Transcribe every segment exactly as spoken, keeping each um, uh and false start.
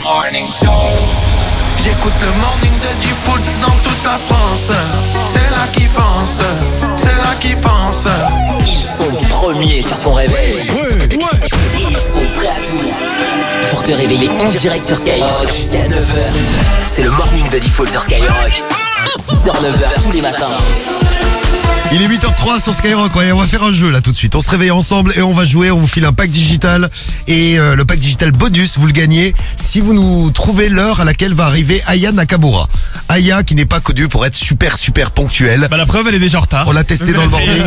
morning show. J'écoute le morning de Diffoul dans toute la France. C'est là qu'ils pensent, c'est là qu'ils pensent. Ils sont premiers sur ton réveil. Ouais, ouais. Ils sont prêts à tout pour te réveiller en direct sur Skyrock jusqu'à neuf heures. C'est le morning de Diffoul sur Skyrock. six heures neuf heures tous les matins. Il est huit heures trois sur Skyrock, ouais, on va faire un jeu là tout de suite. On se réveille ensemble et on va jouer, on vous file un pack digital. Et euh, le pack digital bonus, vous le gagnez si vous nous trouvez l'heure à laquelle va arriver Aya Nakamura. Aya qui n'est pas connue pour être super super ponctuelle. Bah la preuve, elle est déjà en retard. On l'a testé dans le morning.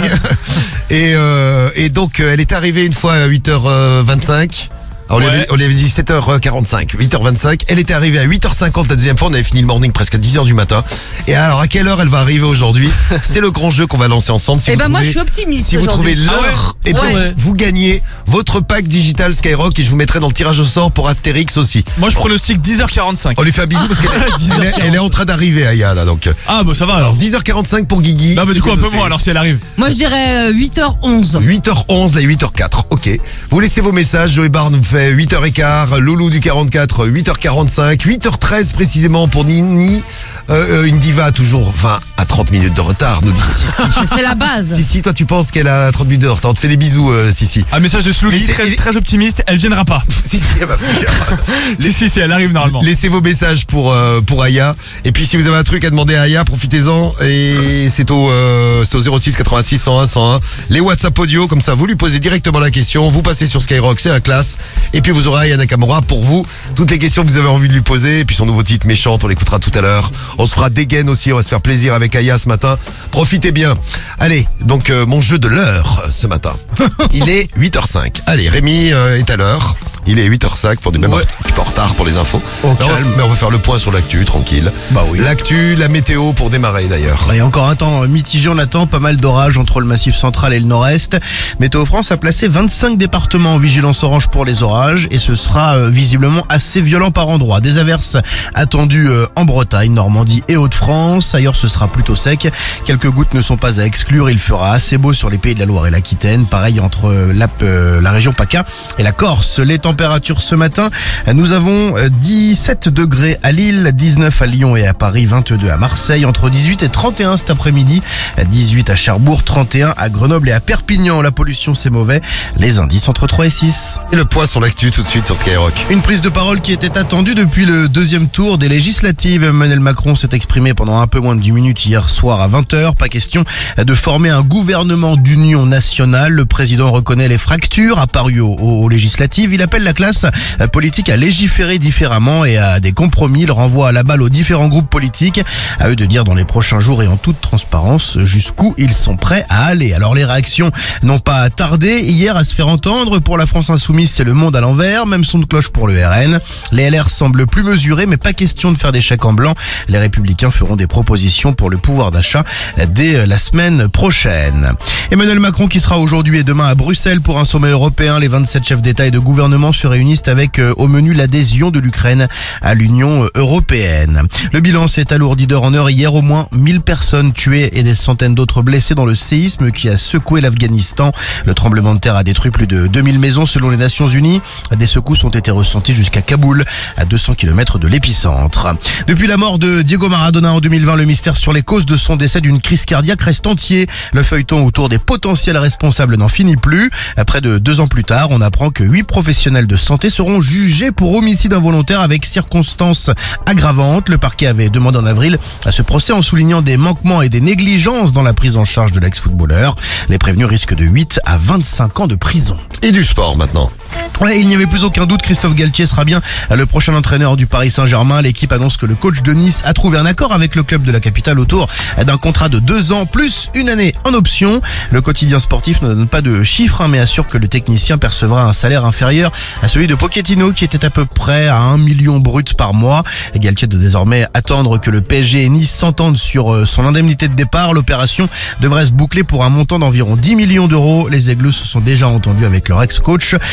et, euh, et donc elle est arrivée une fois à huit heures vingt-cinq. Alors, on, lui avait, Ouais. on lui avait dit sept heures quarante-cinq, huit heures vingt-cinq. Elle était arrivée à huit heures cinquante la deuxième fois. On avait fini le morning presque à dix heures du matin. Et alors, à quelle heure elle va arriver aujourd'hui? C'est le grand jeu qu'on va lancer ensemble. Si Eh vous ben moi trouvez- je suis optimiste Si vous trouvez aujourd'hui. l'heure, Ah et bien Ouais. vous gagnez votre pack digital Skyrock et je vous mettrai dans le tirage au sort pour Astérix aussi. Moi, je pronostique dix heures quarante-cinq. On lui fait un bisou parce qu'elle est, elle est- elle est en train d'arriver, Aya, là, donc. Ah, bah ça va Alors, alors. dix heures quarante-cinq pour Guigui. Non, mais du c'est coup, un bien peu noté. moins alors si elle arrive. Moi je dirais euh, huit heures onze. huit heures onze, là, huit heures quatre. Ok. Vous laissez vos messages. Joey Barr nous fait huit heures quinze. Loulou du quarante-quatre, huit heures quarante-cinq. huit heures treize précisément pour Nini. Euh, euh, une diva toujours vingt à trente minutes de retard, nous dit Sissi. C'est la base. Sissi, toi, tu penses qu'elle a trente minutes de retard. On te fait des bisous, euh, Sissi. Un message de Mais Slooky, c'est- très, il est- très optimiste, elle viendra pas. Sissi, elle va venir. Si, si, si, elle arrive normalement. Laissez vos messages pour euh, pour Aya. Et puis si vous avez un truc à demander à Aya, profitez-en. Et c'est au euh, c'est au zéro six quatre-vingt-six cent un cent un. Les WhatsApp audio, comme ça, vous lui posez directement la question. Vous passez sur Skyrock, c'est la classe. Et puis vous aurez Aya Nakamura pour vous. Toutes les questions que vous avez envie de lui poser. Et puis son nouveau titre Méchante, on l'écoutera tout à l'heure. On se fera dégaine aussi. On va se faire plaisir avec Aya ce matin. Profitez bien. Allez, donc euh, mon jeu de l'heure euh, ce matin. Il est huit heures cinq. Allez, Rémi euh, est à l'heure. Il est huit heures cinq pour du même Ouais. un petit peu en retard pour les infos. Au Mais on, va, calme. mais on va faire le point sur l'actu, tranquille. Bah oui. L'actu, la météo pour démarrer d'ailleurs. Il y a encore un temps mitigé, on attend pas mal d'orages entre le massif central et le nord-est. Météo France a placé vingt-cinq départements en vigilance orange pour les orages et ce sera euh, visiblement assez violent par endroits. Des averses attendues euh, en Bretagne, Normandie et Hauts-de-France. Ailleurs ce sera plutôt sec. Quelques gouttes ne sont pas à exclure. Il fera assez beau sur les pays de la Loire et l'Aquitaine. Pareil entre euh, la, euh, la région PACA et la Corse. Les températures ce matin, nous avons euh, dix-sept degrés à Lille, dix-neuf à Lyon et à Paris, vingt-deux à Marseille, entre dix-huit et trente et un cet après-midi, dix-huit à Cherbourg, trente et un à Grenoble et à Perpignan. La pollution c'est mauvais, les indices entre trois et six. Et le point sur l'actu tout de suite sur Skyrock. Une prise de parole qui était attendue depuis le deuxième tour des législatives. Emmanuel Macron s'est exprimé pendant un peu moins de dix minutes hier soir à vingt heures. Pas question de former un gouvernement d'union nationale. Le président reconnaît les fractures apparues aux, aux législatives. Il appelle la classe politique à légiférer différemment et à des compromis. Il renvoie la balle aux différents groupes politiques. À eux de dire dans les prochains jours et en toute transparence jusqu'où ils sont prêts à aller. Alors les réactions n'ont pas tardé hier à se faire entendre. Pour la France Insoumise, c'est le monde à l'envers. Même son de cloche pour le R N. Les L R semblent plus mesurés, mais pas question de faire des chèques en blanc. Les Républicains feront des propositions pour le pouvoir d'achat dès la semaine prochaine. Emmanuel Macron qui sera aujourd'hui et demain à Bruxelles pour un sommet européen. Les vingt-sept chefs d'État et de gouvernement se réunissent avec euh, au menu l'adhésion de l'Ukraine à l'Union européenne. Le bilan s'est alourdi d'heure en heure hier. Au moins mille personnes tuées et des centaines d'autres blessées dans le séisme qui a secoué l'Afghanistan. Le tremblement de terre a détruit plus de deux mille maisons selon les Nations Unies. Des secousses ont été ressenties jusqu'à Kaboul, à deux cents kilomètres de l'épicentre. Depuis la mort de Diego Maradona en deux mille vingt, le mystère sur les causes de son décès d'une crise cardiaque reste entier. Le feuilleton autour des potentiels responsables n'en finit plus. Près de deux ans plus tard, on apprend que huit professionnels de santé seront jugés pour homicide involontaire avec circonstances aggravantes. Le parquet avait demandé en avril à ce procès en soulignant des manquements et des négligences dans la prise en charge de l'ex-footballeur. Les prévenus risquent de huit à vingt-cinq ans de prison. Et du sport maintenant. Ouais, il n'y avait plus aucun doute, Christophe Galtier sera bien le prochain entraîneur du Paris Saint-Germain. L'équipe annonce que le coach de Nice a trouvé un accord avec le club de la capitale autour d'un contrat de deux ans plus une année en option. Le quotidien sportif ne donne pas de chiffres, hein, mais assure que le technicien percevra un salaire inférieur à celui de Pochettino qui était à peu près à un million brut par mois. Et Galtier doit désormais attendre que le P S G et Nice s'entendent sur son indemnité de départ. L'opération devrait se boucler pour un montant d'environ dix millions d'euros. Les Aigleux se sont déjà entendus avec leur ex-coach Lucien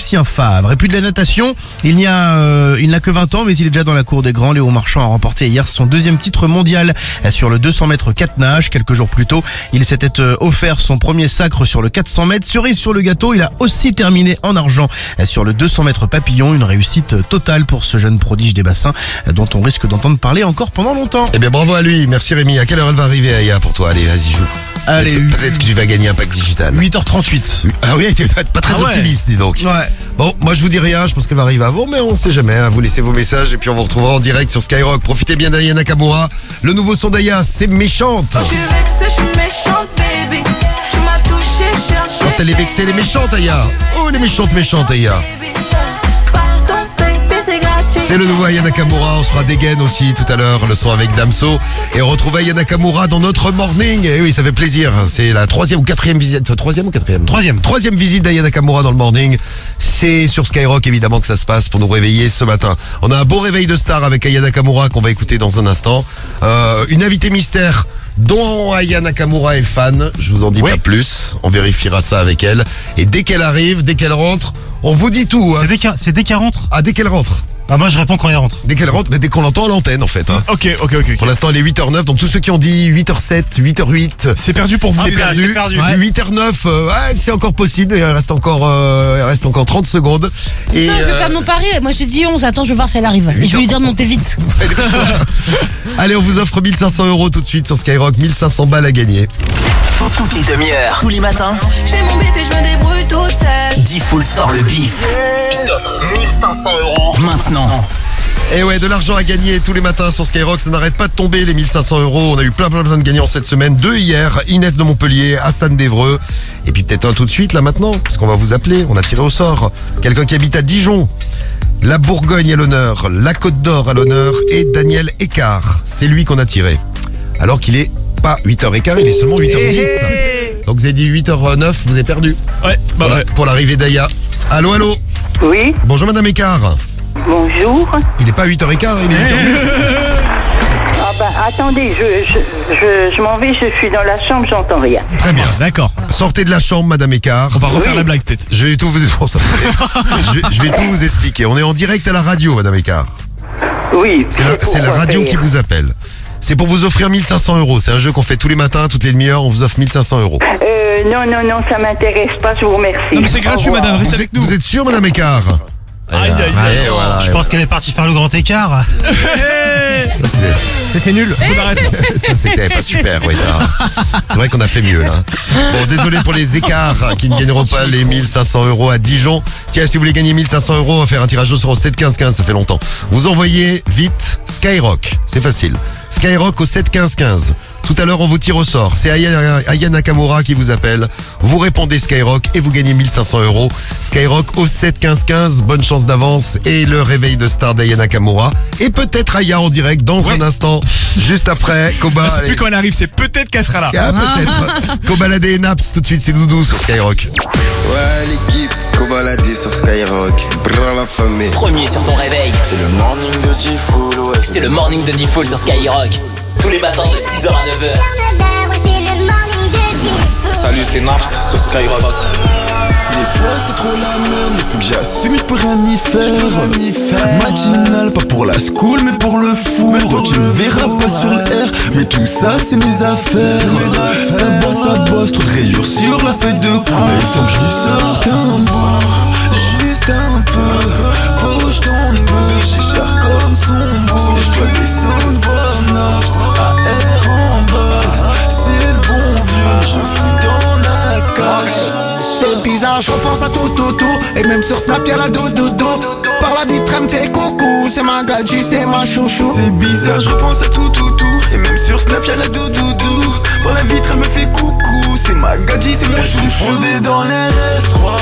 Lucien Favre. Et puis de la natation, il n'y a, euh, il n'a que vingt ans, mais il est déjà dans la cour des grands. Léo Marchand a remporté hier son deuxième titre mondial sur le deux cents mètres quatre nages. Quelques jours plus tôt, il s'était euh, offert son premier sacre sur le quatre cents mètres. Cerise sur le gâteau, il a aussi terminé en argent sur le deux cents mètres papillon. Une réussite totale pour ce jeune prodige des bassins dont on risque d'entendre parler encore pendant longtemps. Eh bien, bravo à lui. Merci Rémi. À quelle heure elle va arriver, Aya, pour toi? Allez, vas-y, joue. Allez, Peut-être, peut-être que tu vas gagner un pack digital. huit heures trente-huit. Ah oui, tu pas très Ah ouais. optimiste, dis donc. Ouais. Bon, moi je vous dis rien, je pense qu'elle va arriver avant, mais on sait jamais. Hein. Vous laissez vos messages et puis on vous retrouvera en direct sur Skyrock. Profitez bien d'Aya Nakamura. Le nouveau son d'Aya, c'est Méchante. Je suis vexée, je suis méchante, baby. Tu m'as touché, cherché. Quand elle est vexée, elle est méchante, Aya. Oh, elle est méchante, méchante, Aya. Pardon, baby, c'est gratuit. C'est le nouveau Aya Nakamura, on sera dégaine aussi tout à l'heure, le son avec Damso. Et on retrouve Aya Nakamura dans notre morning. Et oui, ça fait plaisir, c'est la troisième ou quatrième visite. Troisième ou quatrième Troisième. Troisième visite d'Aya Nakamura dans le morning. C'est sur Skyrock évidemment que ça se passe pour nous réveiller ce matin. On a un beau réveil de star avec Aya Nakamura qu'on va écouter dans un instant. Euh, une invitée mystère dont Aya Nakamura est fan. Je vous en dis Oui. pas plus, on vérifiera ça avec elle. Et dès qu'elle arrive, dès qu'elle rentre, on vous dit tout. Hein. C'est dès qu'elle- c'est dès qu'elle rentre. Ah, dès qu'elle rentre. Ah, moi je réponds quand elle rentre. Dès qu'elle rentre, mais dès qu'on l'entend à l'antenne en fait. Hein. Ok, ok, ok. Pour l'instant, elle est huit heures neuf, donc tous ceux qui ont dit huit heures sept, huit heures huit, C'est perdu pour vous. c'est putain, perdu. c'est perdu. Ouais. huit heures neuf, euh, ouais, c'est encore possible, il reste encore, euh, il reste encore trente secondes. Et, Putain, je vais euh, perdre mon pari. Moi, j'ai dit onze. Attends, je vais voir si elle arrive. Et je vais lui dire de monter vite. allez, on vous offre mille cinq cents euros tout de suite sur Skyrock, mille cinq cents balles à gagner. Toutes les demi-heures, tous les matins, Je fais mon bif et je me débrouille toute seule. D-Fool sort le bif. Il t'offre mille cinq cents euros maintenant. Et ouais, de l'argent à gagner tous les matins sur Skyrock, ça n'arrête pas de tomber les mille cinq cents euros. On a eu plein plein plein de gagnants cette semaine, deux hier, Inès de Montpellier, Hassan d'Evreux, et puis peut-être un tout de suite là maintenant, parce qu'on va vous appeler, on a tiré au sort. Quelqu'un qui habite à Dijon, la Bourgogne à l'honneur, la Côte d'Or à l'honneur, et Daniel Écart. C'est lui qu'on a tiré. Alors qu'il est pas huit heures quinze, il est seulement huit heures dix. Donc vous avez dit huit heures neuf, vous avez perdu. Ouais, bah Voilà, ouais. pour l'arrivée d'Aya. Allô, allô. Oui, Bonjour Madame Écart. bonjour. Il est pas huit heures quinze, il est huit heures dix. Ah bah attendez, je, je, je, je m'en vais, je suis dans la chambre, j'entends rien. Très bien. D'accord. Sortez de la chambre, Madame Écart. On va refaire la blague peut-être. Je vais tout vous, oh, ça me fait- je, vais, je vais tout vous expliquer. On est en direct à la radio, Madame Écart. Oui. C'est la, c'est la pourquoi radio faire qui vous appelle. C'est pour vous offrir mille cinq cents euros. C'est un jeu qu'on fait tous les matins, toutes les demi-heures. On vous offre mille cinq cents euros. Euh, non, non, non, ça m'intéresse pas, je vous remercie. Non mais c'est Au gratuit revoir. madame, restez Vous avec êtes, nous. vous êtes sûr, Madame Écart? Aïe, aïe, Et aïe. voilà, Je et pense qu'elle est partie faire le grand écart. ça, c'est- C'était nul. On arrête. ça, c'était pas super, oui, ça. C'est vrai qu'on a fait mieux, là. Bon, désolé pour les écarts hein, qui ne gagneront pas les mille cinq cents euros à Dijon. Tiens, si vous voulez gagner mille cinq cents euros, on va faire un tirage au sort au sept quinze quinze, ça fait longtemps. Vous envoyez vite Skyrock, c'est facile. Skyrock au sept quinze quinze. Tout à l'heure, on vous tire au sort. C'est Aya, Aya Nakamura qui vous appelle. Vous répondez Skyrock et vous gagnez mille cinq cents euros. Skyrock au sept quinze quinze. Bonne chance d'avance et le réveil de star d'Aya Nakamura. Et peut-être Aya en direct dans Ouais. un instant, juste après. Koba, Bah, c'est allez. plus quand elle arrive, c'est peut-être qu'elle sera là. Ah, peut-être. Kobalade et Naps, tout de suite, c'est Doudou sur Skyrock. Ouais, l'équipe, Kobalade sur Skyrock. Brin la famille. Premier sur ton réveil, C'est le morning de D-Fool, ouais. c'est le morning de D-Fool sur Skyrock. Tous les matins de six heures à neuf heures. Salut, c'est Naps sur Skyrock. Des fois c'est trop la merde, mais faut que j'assume, je peux rien y faire. Matinal, pas pour la school, mais pour le four. Tu me verras pas sur le R, mais tout ça c'est mes affaires. Ça bosse, ça bosse, trop de rayures sur la feuille de cour. Mais il faut que je lui sorte un bout, juste un peu. Bouge ton bouge, j'ai cher comme son bouge. Je dois descendre voir Naps, A R en bas. C'est le bon vieux, je fous dans la cage. C'est bizarre, je repense à tout, tout, tout. Et même sur Snap, y'a la doudou. Par la vitre, elle me fait coucou. C'est ma gadji, c'est ma chouchou. C'est bizarre, je repense à tout, tout, tout. Et même sur Snap, y'a la doudoudou. Par la vitre, elle me fait coucou. C'est ma gadji, c'est mon chouchou. Je suis fondé dans les S trois.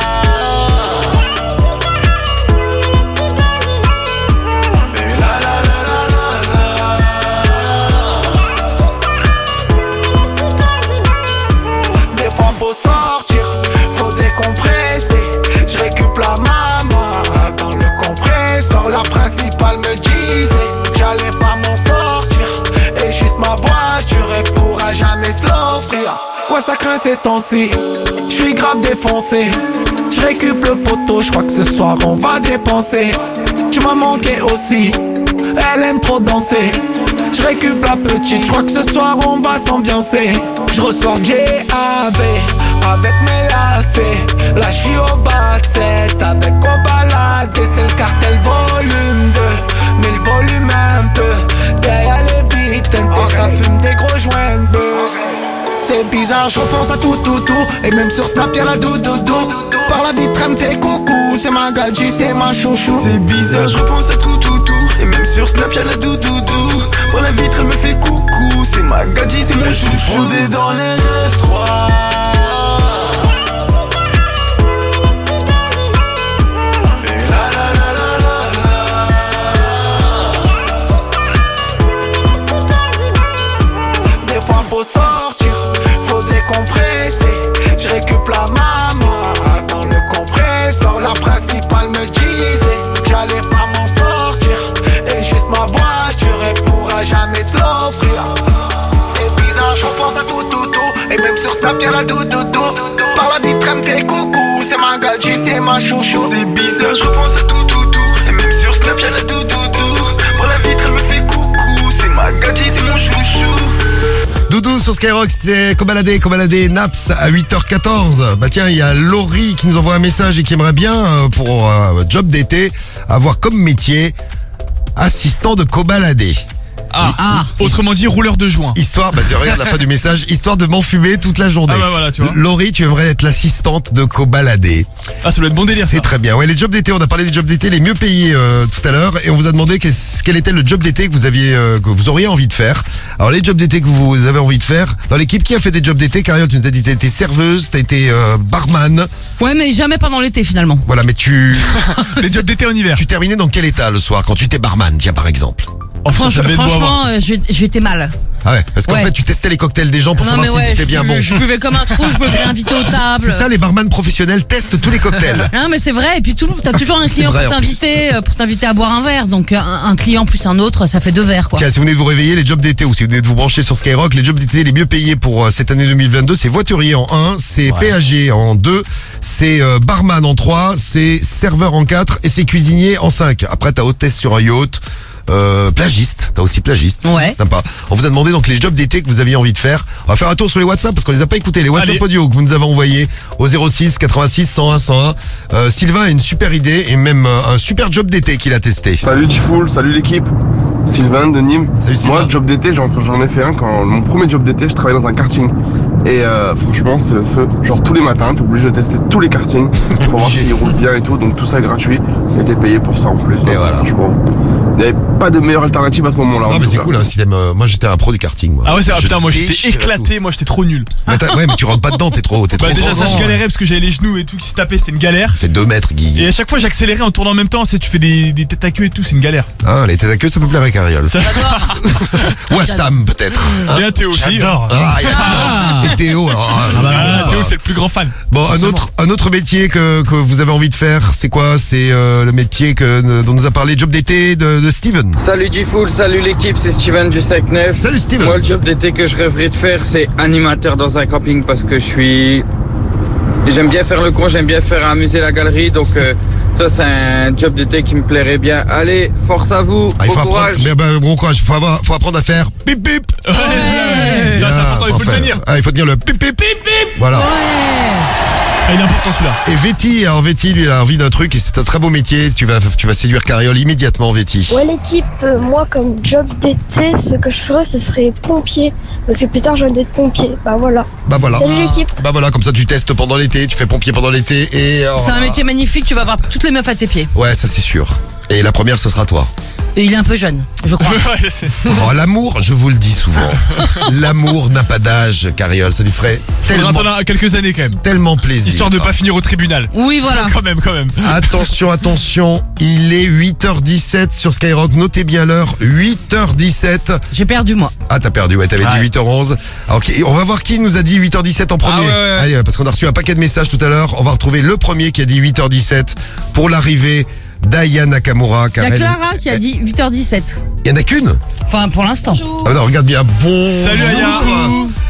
Des fois, faut sortir, faut décompresser. Je récup la maman dans le compresseur. La principale me disait que j'allais pas m'en sortir. Et juste ma voiture, elle pourra jamais se l'offrir. Ouais, ça craint ces temps-ci. J'suis grave défoncé. Je récup le poteau, je crois que ce soir on va dépenser. Tu m'as manqué aussi, elle aime trop danser. Je récup la petite, je crois que ce soir on va s'ambiancer. Je ressors J A B avec mes lacets. Là je suis au bas de sept avec au balade. C'est le cartel volume deux, mais le volume un peu. Derrière les vitres, ça fume des gros joints de bœuf. C'est bizarre, je repense à tout, tout, tout. Et même sur Snap y'a la doudou. Par la vitre elle me fait coucou. C'est ma gadji, c'est ma chouchou. C'est bizarre, je repense à tout, tout, tout. Et même sur Snap y'a la doudou. Par la vitre elle me fait coucou. C'est ma gadji, c'est mon chouchou. Fondé dans les S trois. Faut sortir, faut décompresser. Je récup la maman dans le compresseur. La principale me disait que j'allais pas m'en sortir. Et juste ma voiture, elle pourra jamais se l'offrir. C'est bizarre, je repense à tout, tout, tout. Et même sur Snap y'a la doudou. Par la vitre elle me fait coucou. C'est ma gadji, c'est ma chouchou. C'est bizarre, je repense à tout, tout, tout. Et même sur Snap y'a la doudou. Par la vitre elle me fait coucou. C'est ma gadji, c'est mon chouchou. Doudou sur Skyrock, c'était Cobaladé, Cobaladé, Naps à huit heures quatorze. Bah tiens, il y a Laurie qui nous envoie un message et qui aimerait bien, euh, pour euh, job d'été, avoir comme métier assistant de Cobaladé. Ah, ah. Autrement dit, rouleur de joint. Histoire, bah regarde la fin du message, histoire de m'enfumer toute la journée. Ah bah voilà, tu vois. Laurie, tu aimerais être l'assistante de Cobaladé. Ah, ça doit être bon délire. C'est ça. très bien. Ouais, les jobs d'été, on a parlé des jobs d'été les mieux payés euh, tout à l'heure et on vous a demandé quel était le job d'été que vous aviez, euh, que vous auriez envie de faire. Alors les jobs d'été que vous avez envie de faire, dans l'équipe qui a fait des jobs d'été, Cariole, tu nous as dit t'as été serveuse, t'as été euh, barman. Ouais, mais jamais pendant l'été finalement. Voilà, mais tu... Les jobs d'été en hiver. Tu terminais dans quel état le soir quand tu étais barman, tiens par exemple? Oh, Franch- franchement, euh, j'étais mal. Ah ouais, parce qu'en Ouais. fait tu testais les cocktails des gens pour Non, savoir mais si ouais, c'était je bien bu- bon. Je buvais comme un trou, je me faisais inviter aux tables. C'est ça, les barman professionnels testent tous les cocktails. Non mais c'est vrai, et puis tout, t'as toujours un client vrai, pour en t'inviter, euh, pour t'inviter à boire un verre. Donc un, un client plus un autre, ça fait deux verres quoi. Tiens, si vous venez de vous réveiller, les jobs d'été ou si vous venez de vous brancher sur Skyrock, les jobs d'été les mieux payés pour euh, cette année deux mille vingt-deux, c'est voiturier en un, c'est P A G en deux, c'est euh, barman en trois, c'est serveur en quatre et c'est cuisinier en cinq. Après t'as hôtesse sur un yacht. Euh, plagiste, t'as aussi plagiste. Ouais. Sympa. On vous a demandé donc les jobs d'été que vous aviez envie de faire. On va faire un tour sur les WhatsApp parce qu'on les a pas écoutés. Les WhatsApp Allez. audio que vous nous avez envoyés au zéro six quatre-vingt-six cent un cent un. Euh, Sylvain a une super idée et même euh, un super job d'été qu'il a testé. Salut Tifoul, salut l'équipe. Sylvain de Nîmes. Salut Sylvain. Moi, job d'été, j'en, j'en ai fait un quand mon premier job d'été, je travaillais dans un karting. Et euh, franchement, c'est le feu. Genre tous les matins, t'es obligé de tester tous les kartings pour voir s'ils roulent bien et tout. Donc tout ça est gratuit et t'es payé pour ça en plus. Donc, voilà. Franchement, il n'y avait pas de meilleure alternative à ce moment-là. Non en mais tout c'est cas. cool hein, si t'aimes, euh, moi j'étais un pro du karting moi. Ah ouais, c'est, ah, Je putain, moi j'étais déchirais éclaté, moi j'étais trop nul. tout. Mais t'as- ouais mais tu rentres pas dedans, t'es trop, t'es Bah trop déjà ça grand. je galérais parce que j'avais les genoux et tout qui se tapaient, c'était une galère. Fait deux mètres Guy. Et à chaque fois j'accélérais en tournant en même temps, tu sais, tu fais des, des têtes à queue et tout, c'est une galère. Ah les têtes à queue ça peut plaire à Cariole. Ça... Ou à Sam peut-être. Hein Et à Théo aussi. J'adore. Ah, il y a- et Théo alors. Ah, bah, Théo c'est le plus grand fan. Bon, un autre, un autre métier que, que vous avez envie de faire, c'est quoi? C'est euh, le métier que, dont nous a parlé Job d'été de, de Steven. Salut G-Full, salut l'équipe, c'est Steven du cinq neuf. Salut Steven. Moi le job d'été que je rêverais de faire c'est animateur dans un camping parce que je suis... J'aime bien faire le con, j'aime bien faire amuser la galerie donc euh, ça c'est un job d'été qui me plairait bien. Allez, force à vous, Ah, il bon faut courage. apprendre, mais, bah, bon courage, faut, avoir, faut apprendre à faire pip pip. Ouais. Ça, c'est important, il faut Enfin, le tenir. Ah, il faut tenir le pip pip. Pip pip. Voilà. Ah, il est important celui-là. Et Vetty, alors Vetty, lui, il a envie d'un truc et c'est un très beau métier. Tu vas, tu vas séduire Cariole immédiatement, Vetty. Ouais l'équipe, euh, moi comme job d'été, ce que je ferais ce serait pompier. Parce que plus tard j'ai envie d'être pompier. Bah voilà. Bah voilà. Salut l'équipe. Bah voilà, comme ça tu testes pendant l'été, tu fais pompier pendant l'été et... euh, C'est un métier magnifique, tu vas voir toutes les meufs à tes pieds. Ouais, ça c'est sûr. Et la première, ce sera toi. Et il est un peu jeune, je crois. Ouais, c'est- Oh, l'amour, je vous le dis souvent. L'amour n'a pas d'âge, Cariole. Ça lui ferait Faudra tellement, attendre quelques années quand même. tellement plaisir. Histoire de pas finir au tribunal. Oui, voilà. Quand même, quand même. Attention, attention, il est huit heures dix-sept sur Skyrock. Notez bien l'heure, huit heures dix-sept. J'ai perdu moi. Ah, t'as perdu, ouais, t'avais dit Ouais. huit heures onze. Alors, ok, on va voir qui nous a dit huit heures dix-sept en premier. Ah ouais, ouais, ouais. Allez, parce qu'on a reçu un paquet de messages tout à l'heure. On va retrouver le premier qui a dit huit heures dix-sept pour l'arrivée d'Aya Nakamura. Il car y a elle- Clara qui a dit huit heures dix-sept. Il y en a qu'une. Enfin, pour l'instant. Ah non, regarde bien. Bon. Salut Aya.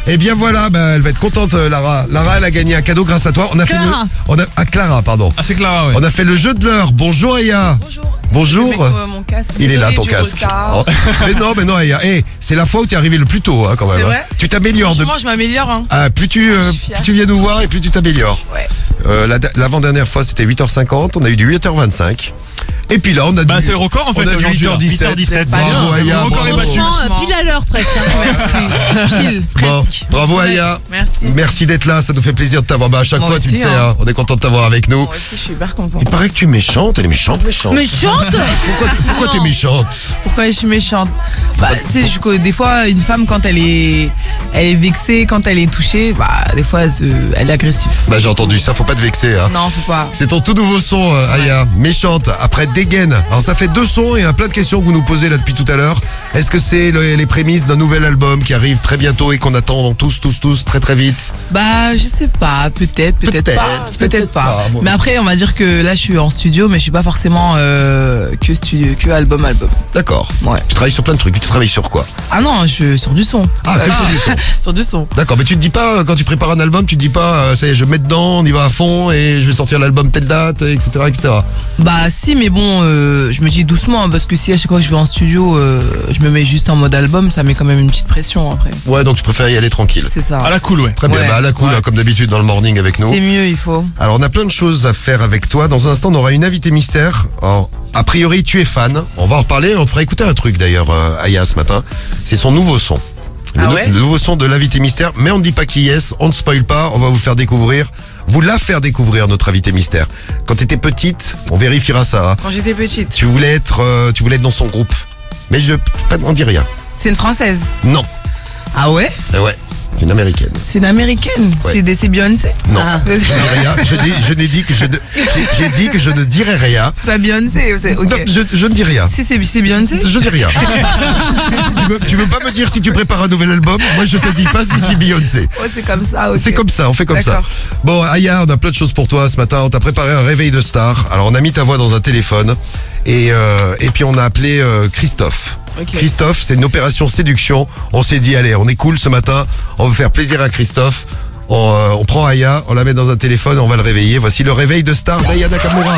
Eh bien voilà, bah, elle va être contente, euh, Lara. Lara, elle a gagné un cadeau grâce à toi. On a Clara. fait le... on a... Ah, Clara, pardon. Ah, c'est Clara, ouais. On a fait le jeu de l'heure. Bonjour, Aya. Bonjour. Bonjour. Je vais mettre, euh, mon casque. Il est là, Désolée ton du casque. retard. Oh. Mais non, mais non, Aya. Eh, c'est la fois où t'es arrivé le plus tôt, hein, quand même. C'est hein. vrai. Tu t'améliores. De... Franchement, je m'améliore. Hein. Ah, plus tu, euh, Je suis fière. plus tu viens nous voir et plus tu t'améliores. Ouais. Euh, la- l'avant-dernière fois, c'était huit heures cinquante. On a eu du huit heures vingt-cinq. Et puis là, on a Bah, du... c'est le record, en fait, On a du aujourd'hui, huit heures dix-sept. huit heures dix-sept. Bravo, C'est bien, Aya. le record est bravo. battu. Franchement, euh, pile à l'heure presque. hein. Merci. Pile, Bon, presque. bravo, Ouais, Aya. Merci. Merci d'être là. Ça nous fait plaisir de t'avoir. Bah, à chaque Moi fois, tu le aussi, sais, hein. hein. On est content de t'avoir avec nous. Moi aussi, je suis hyper contente. Il paraît que tu es méchante. Elle est méchante, méchante. Méchante Pourquoi, pourquoi t'es méchante? Pourquoi je suis méchante? Bah, tu sais, je connais- des fois, une femme, quand elle est, elle est vexée, quand elle est touchée, bah, des fois, elle, se- elle est agressive. Bah, j'ai entendu ça. Faut pas te vexer, hein. Non, faut pas. C'est ton tout nouveau son, euh, Aya. Méchante. Après Dégaine. Alors, ça fait deux sons et il y a plein de questions que vous nous posez là depuis tout à l'heure. Est-ce que c'est le- les prémices d'un nouvel album qui arrive très bientôt et qu'on attend tous, tous, tous très, très vite? Bah, je sais pas, peut-être, peut-être Peut-être, pas, peut-être peut-être pas. pas, bon. Mais après, on va dire que là, je suis en studio, mais je suis pas forcément euh, que studio, que album, album. D'accord. Ouais. Tu travailles sur plein de trucs. Tu travailles sur quoi? Ah non, je sur du son. Ah, que sur du son. Sur du son. D'accord, mais tu te dis pas, euh, quand tu prépares un album, tu te dis pas, euh, ça y est, je me mets dedans, on y va à fond et je vais sortir l'album telle date, et cetera, et cetera. Bah si, mais bon, euh, je me dis doucement, parce que si à chaque fois que je vais en studio, euh, je me mets juste en mode album, ça met quand même une petite pression après. Ouais, donc tu préfères y aller tranquille. C'est ça. À la cool, ouais. Très bien, Ouais. bah à la cool, Ouais. hein, comme d'habitude dans le morning avec nous. C'est mieux, il faut. Alors on a plein de choses à faire avec toi. Dans un instant, on aura une invitée mystère. Alors, a priori, tu es fan. On va en reparler. On te fera écouter un truc d'ailleurs, euh, Aya, ce matin. C'est son nouveau son. Le, Ah nou- ouais le nouveau son de l'invité mystère. Mais on ne dit pas qui est. On ne spoil pas. On va vous faire découvrir. Vous la faire découvrir, notre invité mystère. Quand tu étais petite, on vérifiera ça. hein. Quand j'étais petite. Tu voulais être, euh, tu voulais être dans son groupe. Mais je, pas, on dit rien. C'est une française. Non. Ah ouais? Eh ouais. C'est une américaine. C'est une américaine. Ouais. C'est des c'est Beyoncé. Non. Ah. Je dis rien. Je n'ai, je n'ai dit que je, ne- j'ai, j'ai dit que je ne dirai rien. C'est pas Beyoncé. c'est- Ok. Non, je, je ne dis rien. Si c'est c'est Beyoncé. Je dis rien. tu, veux, tu veux pas me dire si tu prépares un nouvel album? Moi, je te dis pas si c'est Beyoncé. Ouais, c'est comme ça. ok. C'est comme ça, on fait comme ça. D'accord. Bon, Aya, on a plein de choses pour toi ce matin. On t'a préparé un réveil de star. Alors, on a mis ta voix dans un téléphone. Et, euh, et puis, on a appelé euh, Christophe. Ok. Christophe, c'est une opération séduction. On s'est dit, allez, on est cool ce matin. On veut faire plaisir à Christophe. On, euh, on prend Aya, on la met dans un téléphone, on va le réveiller. Voici le réveil de star d'Aya Nakamura.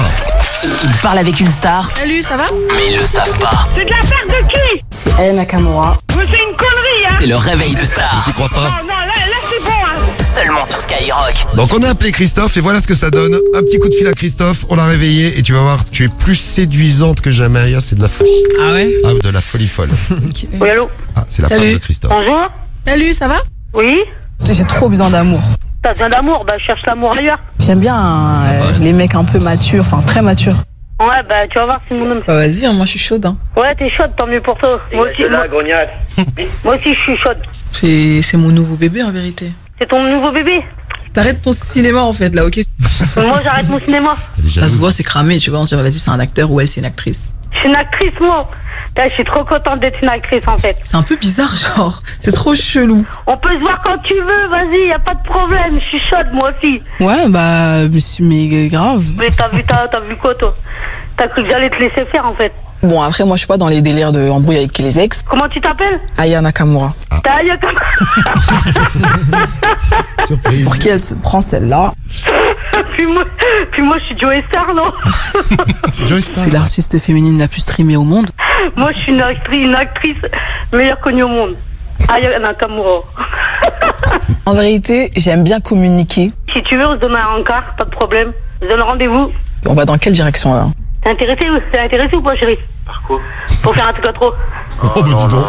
Il parle avec une star, Salut, ça va mais ils le savent pas. C'est de la part de qui? C'est Aya Nakamura. Mais c'est une connerie, hein? C'est le réveil de star, Tu crois pas? Non, non, là, là c'est bon, hein? seulement sur Skyrock. Donc on a appelé Christophe et voilà ce que ça donne. Un petit coup de fil à Christophe, on l'a réveillé et tu vas voir, tu es plus séduisante que jamais. Aya, c'est de la folie. Ah ouais? Ah, de la folie folle. Oui, allô? Ah, c'est la Salut. femme de Christophe. Bonjour? Salut, ça va Oui? J'ai trop besoin d'amour. T'as besoin d'amour? Bah, je cherche l'amour ailleurs. J'aime bien euh, les mecs un peu matures, enfin très matures. Ouais, bah, tu vas voir, c'est mon homme. Bah vas-y, hein, moi je suis chaude. Hein. Ouais, t'es chaude, tant mieux pour toi. Moi aussi, moi, moi aussi, je suis chaude. C'est c'est mon nouveau bébé en vérité. C'est ton nouveau bébé? T'arrêtes ton cinéma en fait là, ok? Moi, j'arrête mon cinéma. Elle est Ça se jalouse. voit, c'est cramé, tu vois. On se dit, vas-y, c'est un acteur ou elle, c'est une actrice. Je suis une actrice, moi. Là, je suis trop contente d'être une actrice, en fait. C'est un peu bizarre, genre. C'est trop chelou. On peut se voir quand tu veux, vas-y, y a pas de problème. Je suis chaude, moi aussi. Ouais, bah, mais grave. Mais t'as vu, t'as, t'as vu quoi, toi? T'as cru que j'allais te laisser faire, en fait. Bon, après, moi, je suis pas dans les délires de embrouille avec les ex. Comment tu t'appelles? Aya Nakamura. T'as aïe comme... Surprise. Pour qui elle se prend celle-là? puis, moi, puis moi, je suis Joey Star, non? C'est Joy Star. C'est l'artiste féminine la plus streamée au monde. Moi, je suis une actrice, une actrice meilleure connue au monde. Aya Nakamura. En vérité, j'aime bien communiquer. Si tu veux, on se donne un encart, pas de problème. Je donne rendez-vous. On va dans quelle direction là? T'es intéressé, ou- t'es intéressé ou pas, chérie? Par quoi? Pour faire un truc à trop. Oh, bah dis donc.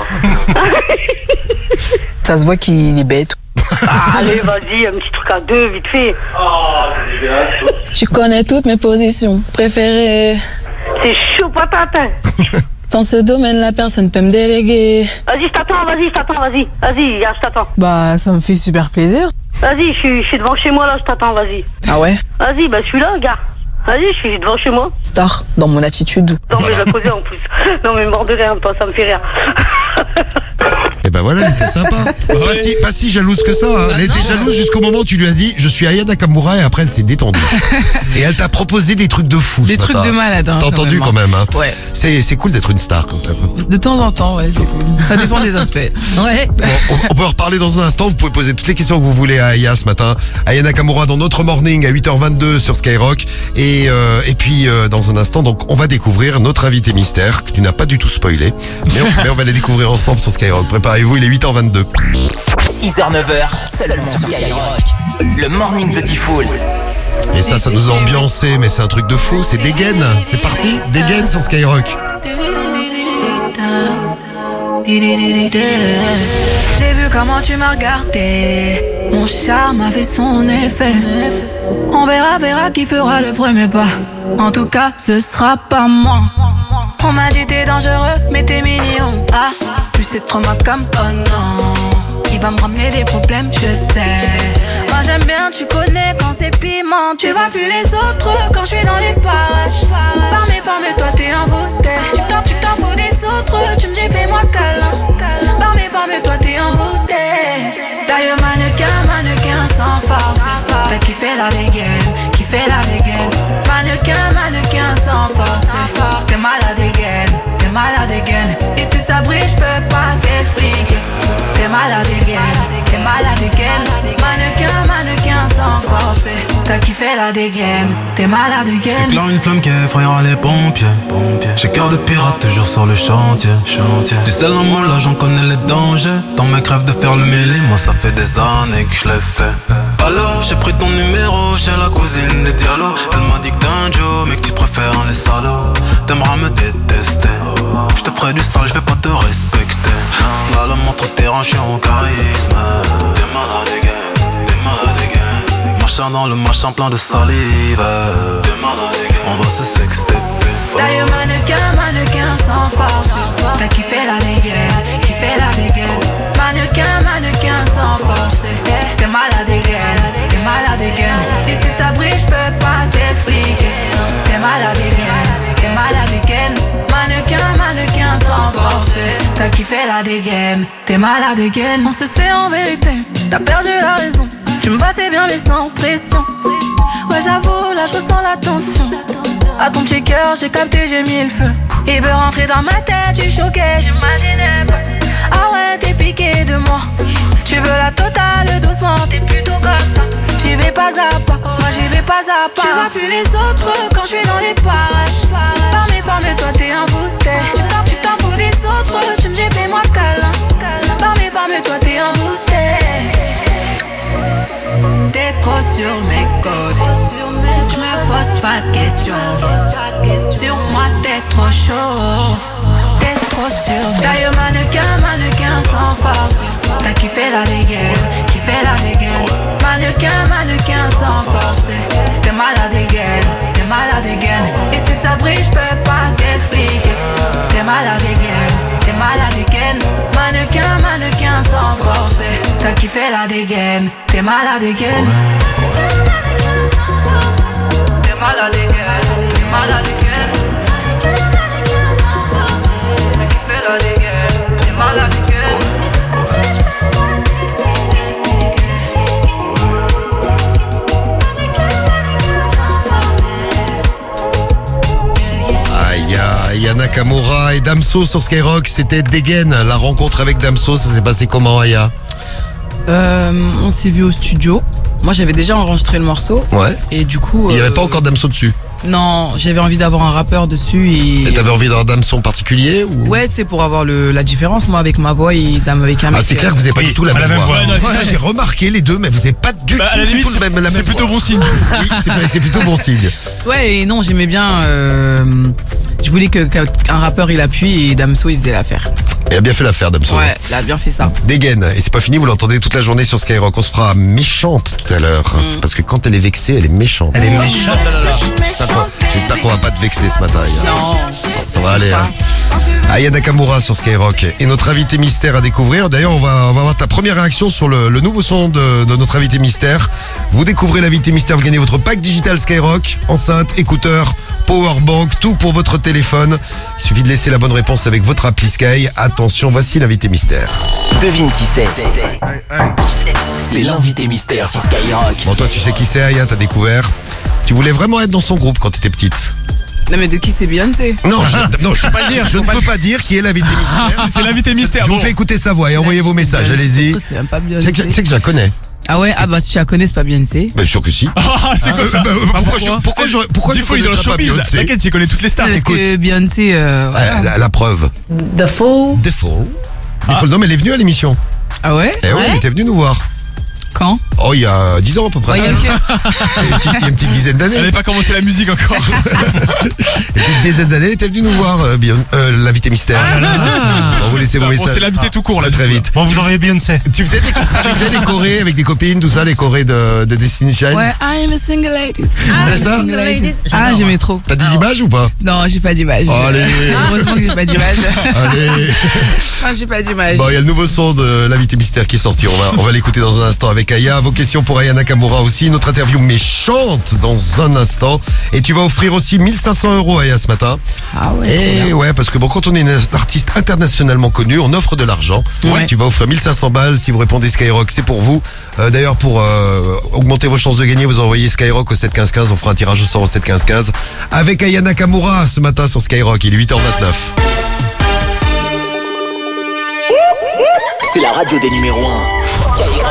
Ça se voit qu'il est bête. Ah, allez, vas-y, un petit truc à deux, vite fait. Tu connais toutes mes positions préférées. C'est chaud patate. Hein. Dans ce domaine, la personne peut me déléguer. Vas-y, je t'attends, vas-y, je t'attends, vas-y. Vas-y, gars, je t'attends. Bah, ça me fait super plaisir. Vas-y, je suis, je suis devant chez moi, là, je t'attends, vas-y. Ah ouais? Vas-y, bah, je suis là, gars. Vas-y, je suis devant chez moi. Star, dans mon attitude. Non, mais je la posais en plus. Non, mais mort de rien, toi, ça me fait rire. Et ben voilà, elle était sympa. Pas, si, pas si jalouse que ça. Hein. Bah Elle non. était jalouse jusqu'au moment où tu lui as dit je suis Aya Nakamura et après elle s'est détendue. Et elle t'a proposé des trucs de fou. Des ce trucs matin. de malade. Hein, T'as quand entendu même, quand même. Hein. Ouais. C'est, c'est cool d'être une star quand même. De temps en temps, ouais, c'est cool. Ça dépend des aspects. Ouais. Bon, on, on peut en reparler dans un instant. Vous pouvez poser toutes les questions que vous voulez à Aya ce matin. Aya Nakamura dans notre morning à huit heures vingt-deux sur Skyrock. Et, euh, et puis euh, dans un instant, donc on va découvrir notre invité mystère que tu n'as pas du tout spoilé. Mais on, mais on va les découvrir ensemble sur Skyrock. Préparez-vous, il est huit heures vingt-deux. six heures neuf heures, seulement sur Skyrock. Le morning de Diffoul. Et ça, ça nous a ambiancé, mais c'est un truc de fou. C'est Dégaine. C'est parti. Dégaine sur Skyrock. J'ai vu comment tu m'as regardé. Mon charme a fait son effet. On verra, verra qui fera le premier pas. En tout cas, ce sera pas moi. On m'a dit t'es dangereux, mais t'es mignon. Ah, plus c'est trop ma comme oh non. Il va me ramener des problèmes, je sais. Moi j'aime bien, tu connais quand c'est piment. Tu vois plus les autres quand je suis dans les parages. Par mes formes, toi t'es envoûté. Tu t'en, tu t'en fous des autres, tu me dis fais-moi câlin. Par mes formes, toi t'es envoûté. D'ailleurs mannequin, mannequin sans force. T'as kiffé la dégaine, kiffé la dégaine. Mannequin, mannequin sans force. T'es malade dégaine, t'es malade dégaine. Et si ça brille, je peux pas t'expliquer. T'es malade dégaine, t'es malade dégaine. Mannequin, mannequin sans force. T'as kiffé la dégaine, t'es malade dégaine. J'éclaire une flamme qui effrayera les pompiers. J'ai cœur de pirate toujours sur le chantier. chantier. Du sel en moi là j'en connais les dangers. Dans mes crèves de faire le mêlé, moi ça fait des années que je l'ai fait. Alors j'ai pris ton numéro chez la cousine des Diallo. Elle m'a dit que t'es un Joe mais que tu préfères les salauds. T'aimeras me détester. Je te ferai du sale, je vais pas te respecter. Slalom entre tes hanches en charisme. T'es malade again, t'es malade again. Machin dans le machin plein de salive. T'es malade again, on va se sexter. D'ailleurs mannequin, mannequin sans force. T'as kiffé la dégaine, kiffé la dégaine. Mannequin, mannequin sans force. T'es malade dégaine, t'es malade dégaine. Et si ça brille, je peux pas t'expliquer. T'es malade dégaine, t'es malade dégaine. Mannequin, mannequin sans force. T'as kiffé la dégaine, t'es malade dégaine. On se sait en vérité, t'as perdu la raison. Tu me passais bien mais sans pression. Ouais j'avoue, là je ressens la tension. À ton checker, j'ai capté, j'ai mis le feu. Il veut rentrer dans ma tête, je suis choqué, j'imaginais pas. Ah ouais, t'es piqué de moi. Tu veux la totale doucement, t'es plutôt comme ça. J'y vais pas à pas, moi j'y vais pas à pas. Tu vois plus les autres quand je suis dans les parages. Par mes formes, toi t'es envoûté. Tu t'en, tu t'en fous des autres, tu me dis fais-moi câlin. Par mes formes, toi t'es envoûté. T'es trop sur mes côtes. Je me pose pas de questions. Sur moi t'es trop chaud. T'es trop sur. D'ailleurs mannequin, mannequin sans force. T'as kiffé la dégaine, kiffé la dégaine. Mannequin, mannequin sans force. T'es malade dégaine, t'es malade dégaine. Et si ça brille, je peux pas t'expliquer. T'es malade dégaine, t'es malade dégaine. Mannequin, mannequin sans force. T'as kiffé la dégaine, t'es malade dégaine. T'es malade dégaine, t'es malade dégaine. T'as kiffé la dégaine, t'es malade dégaine. Aya Nakamura et Damso sur Skyrock, c'était Dégaine. La rencontre avec Damso, ça s'est passé comment, Aya? euh, On s'est vu au studio. Moi j'avais déjà enregistré le morceau. Ouais. Et du coup. Il n'y euh, avait pas encore Damso dessus? Non, j'avais envie d'avoir un rappeur dessus et. Et t'avais envie d'avoir Damso en particulier ou... Ouais, tu sais, pour avoir le, la différence, moi avec ma voix et Dame avec un mec. Ah, c'est clair que vous n'avez pas Oui, du tout la pas même, la même voix. voix. Ouais, non, Ça, j'ai remarqué les deux, mais vous n'avez pas du, Bah, à la du limite, tout le même, la même c'est plutôt voix. bon signe. Oui, c'est, c'est plutôt bon signe. Ouais, et non, j'aimais bien. Euh, je voulais que, qu'un rappeur il appuie et Damso il faisait l'affaire. Il a bien fait l'affaire, Damso. Ouais, il a bien fait ça. Dégaine. Et c'est pas fini, vous l'entendez toute la journée sur Skyrock. On se fera méchante tout à l'heure. Mm. Parce que quand elle est vexée, elle est méchante. Elle est méchante. J'espère qu'on, j'espère qu'on va pas te vexer ce matin. Aya. Non, Ça va aller. Hein. Aya Nakamura sur Skyrock. Et notre invité mystère à découvrir. D'ailleurs, on va, on va avoir ta première réaction sur le, le nouveau son de, de notre invité mystère. Vous découvrez l'invité mystère, vous gagnez votre pack digital Skyrock, enceinte, écouteurs, powerbank, tout pour votre téléphone. Il suffit de laisser la bonne réponse avec votre appli Sky. Attention, voici l'invité mystère. Devine qui c'est. C'est l'invité mystère sur Skyrock. Bon, toi, tu sais qui c'est, Aya, t'as découvert. Tu voulais vraiment être dans son groupe quand t'étais petite. Non mais de qui c'est Beyoncé? Non, je, non, je, peux pas dire, je ne peux pas dire qui est l'invité mystère. C'est l'invité mystère. Je vous bon. fais écouter sa voix et envoyez vos messages, allez-y. C'est même pas Beyoncé. C'est que, c'est que je la connais. Ah ouais, ah bah si je la connais, c'est pas Beyoncé. Bien sûr que si. Ah, c'est quoi ça? Euh, bah, pourquoi pourquoi je, pourquoi je, pourquoi je Dis-faut, il est dans le connaîtrais pas showbiz. Beyoncé? T'inquiète, tu connais toutes les stars. Parce écoute. que Beyoncé, euh, voilà. la, la preuve. The Fall. Défaut. Ah. Il faut le nom, mais elle est venue à l'émission. Ah ouais? Eh oui, elle était venue nous voir. Quand? Oh, il y a dix ans à peu près. Ouais, il y a Il y a une petite, il y a une petite dizaine d'années. Elle n'avait pas commencé la musique encore. Il y a une petite dizaine d'années, elle était venue nous voir, euh, Beyon- euh, l'invité mystère. Ah là là. Bon, vous laissez vos Bon, messages. c'est l'invité tout court là. Très, très vite. Bon, vous envoyez Beyoncé. Tu faisais des, tu faisais des chorés avec des copines, tout ça, les chorés de, de Destiny Child. Ouais, I'm a single lady. C'est ça? Single lady. Ah, j'aimais trop. T'as des images ou pas? Non, j'ai pas d'image. Allez. Heureusement que j'ai pas d'image. Allez. Ah, j'ai pas d'image. Bon, il y a le nouveau son de l'invité mystère qui est sorti. On va, on va l'écouter dans un instant avec Aya. Vos questions pour Aya Nakamura aussi. Notre interview méchante dans un instant. Et tu vas offrir aussi mille cinq cents euros Aya ce matin. Ah ouais. Et ouais, parce que bon, quand on est une artiste internationalement connue, on offre de l'argent. Ouais. Tu vas offrir mille cinq cents balles si vous répondez Skyrock. C'est pour vous. Euh, D'ailleurs, pour euh, augmenter vos chances de gagner, vous envoyez Skyrock au sept quinze quinze. On fera un tirage au sort au sept quinze quinze. Avec Aya Nakamura ce matin sur Skyrock. Il est huit heures vingt-neuf. C'est la radio des numéros un. Skyrock.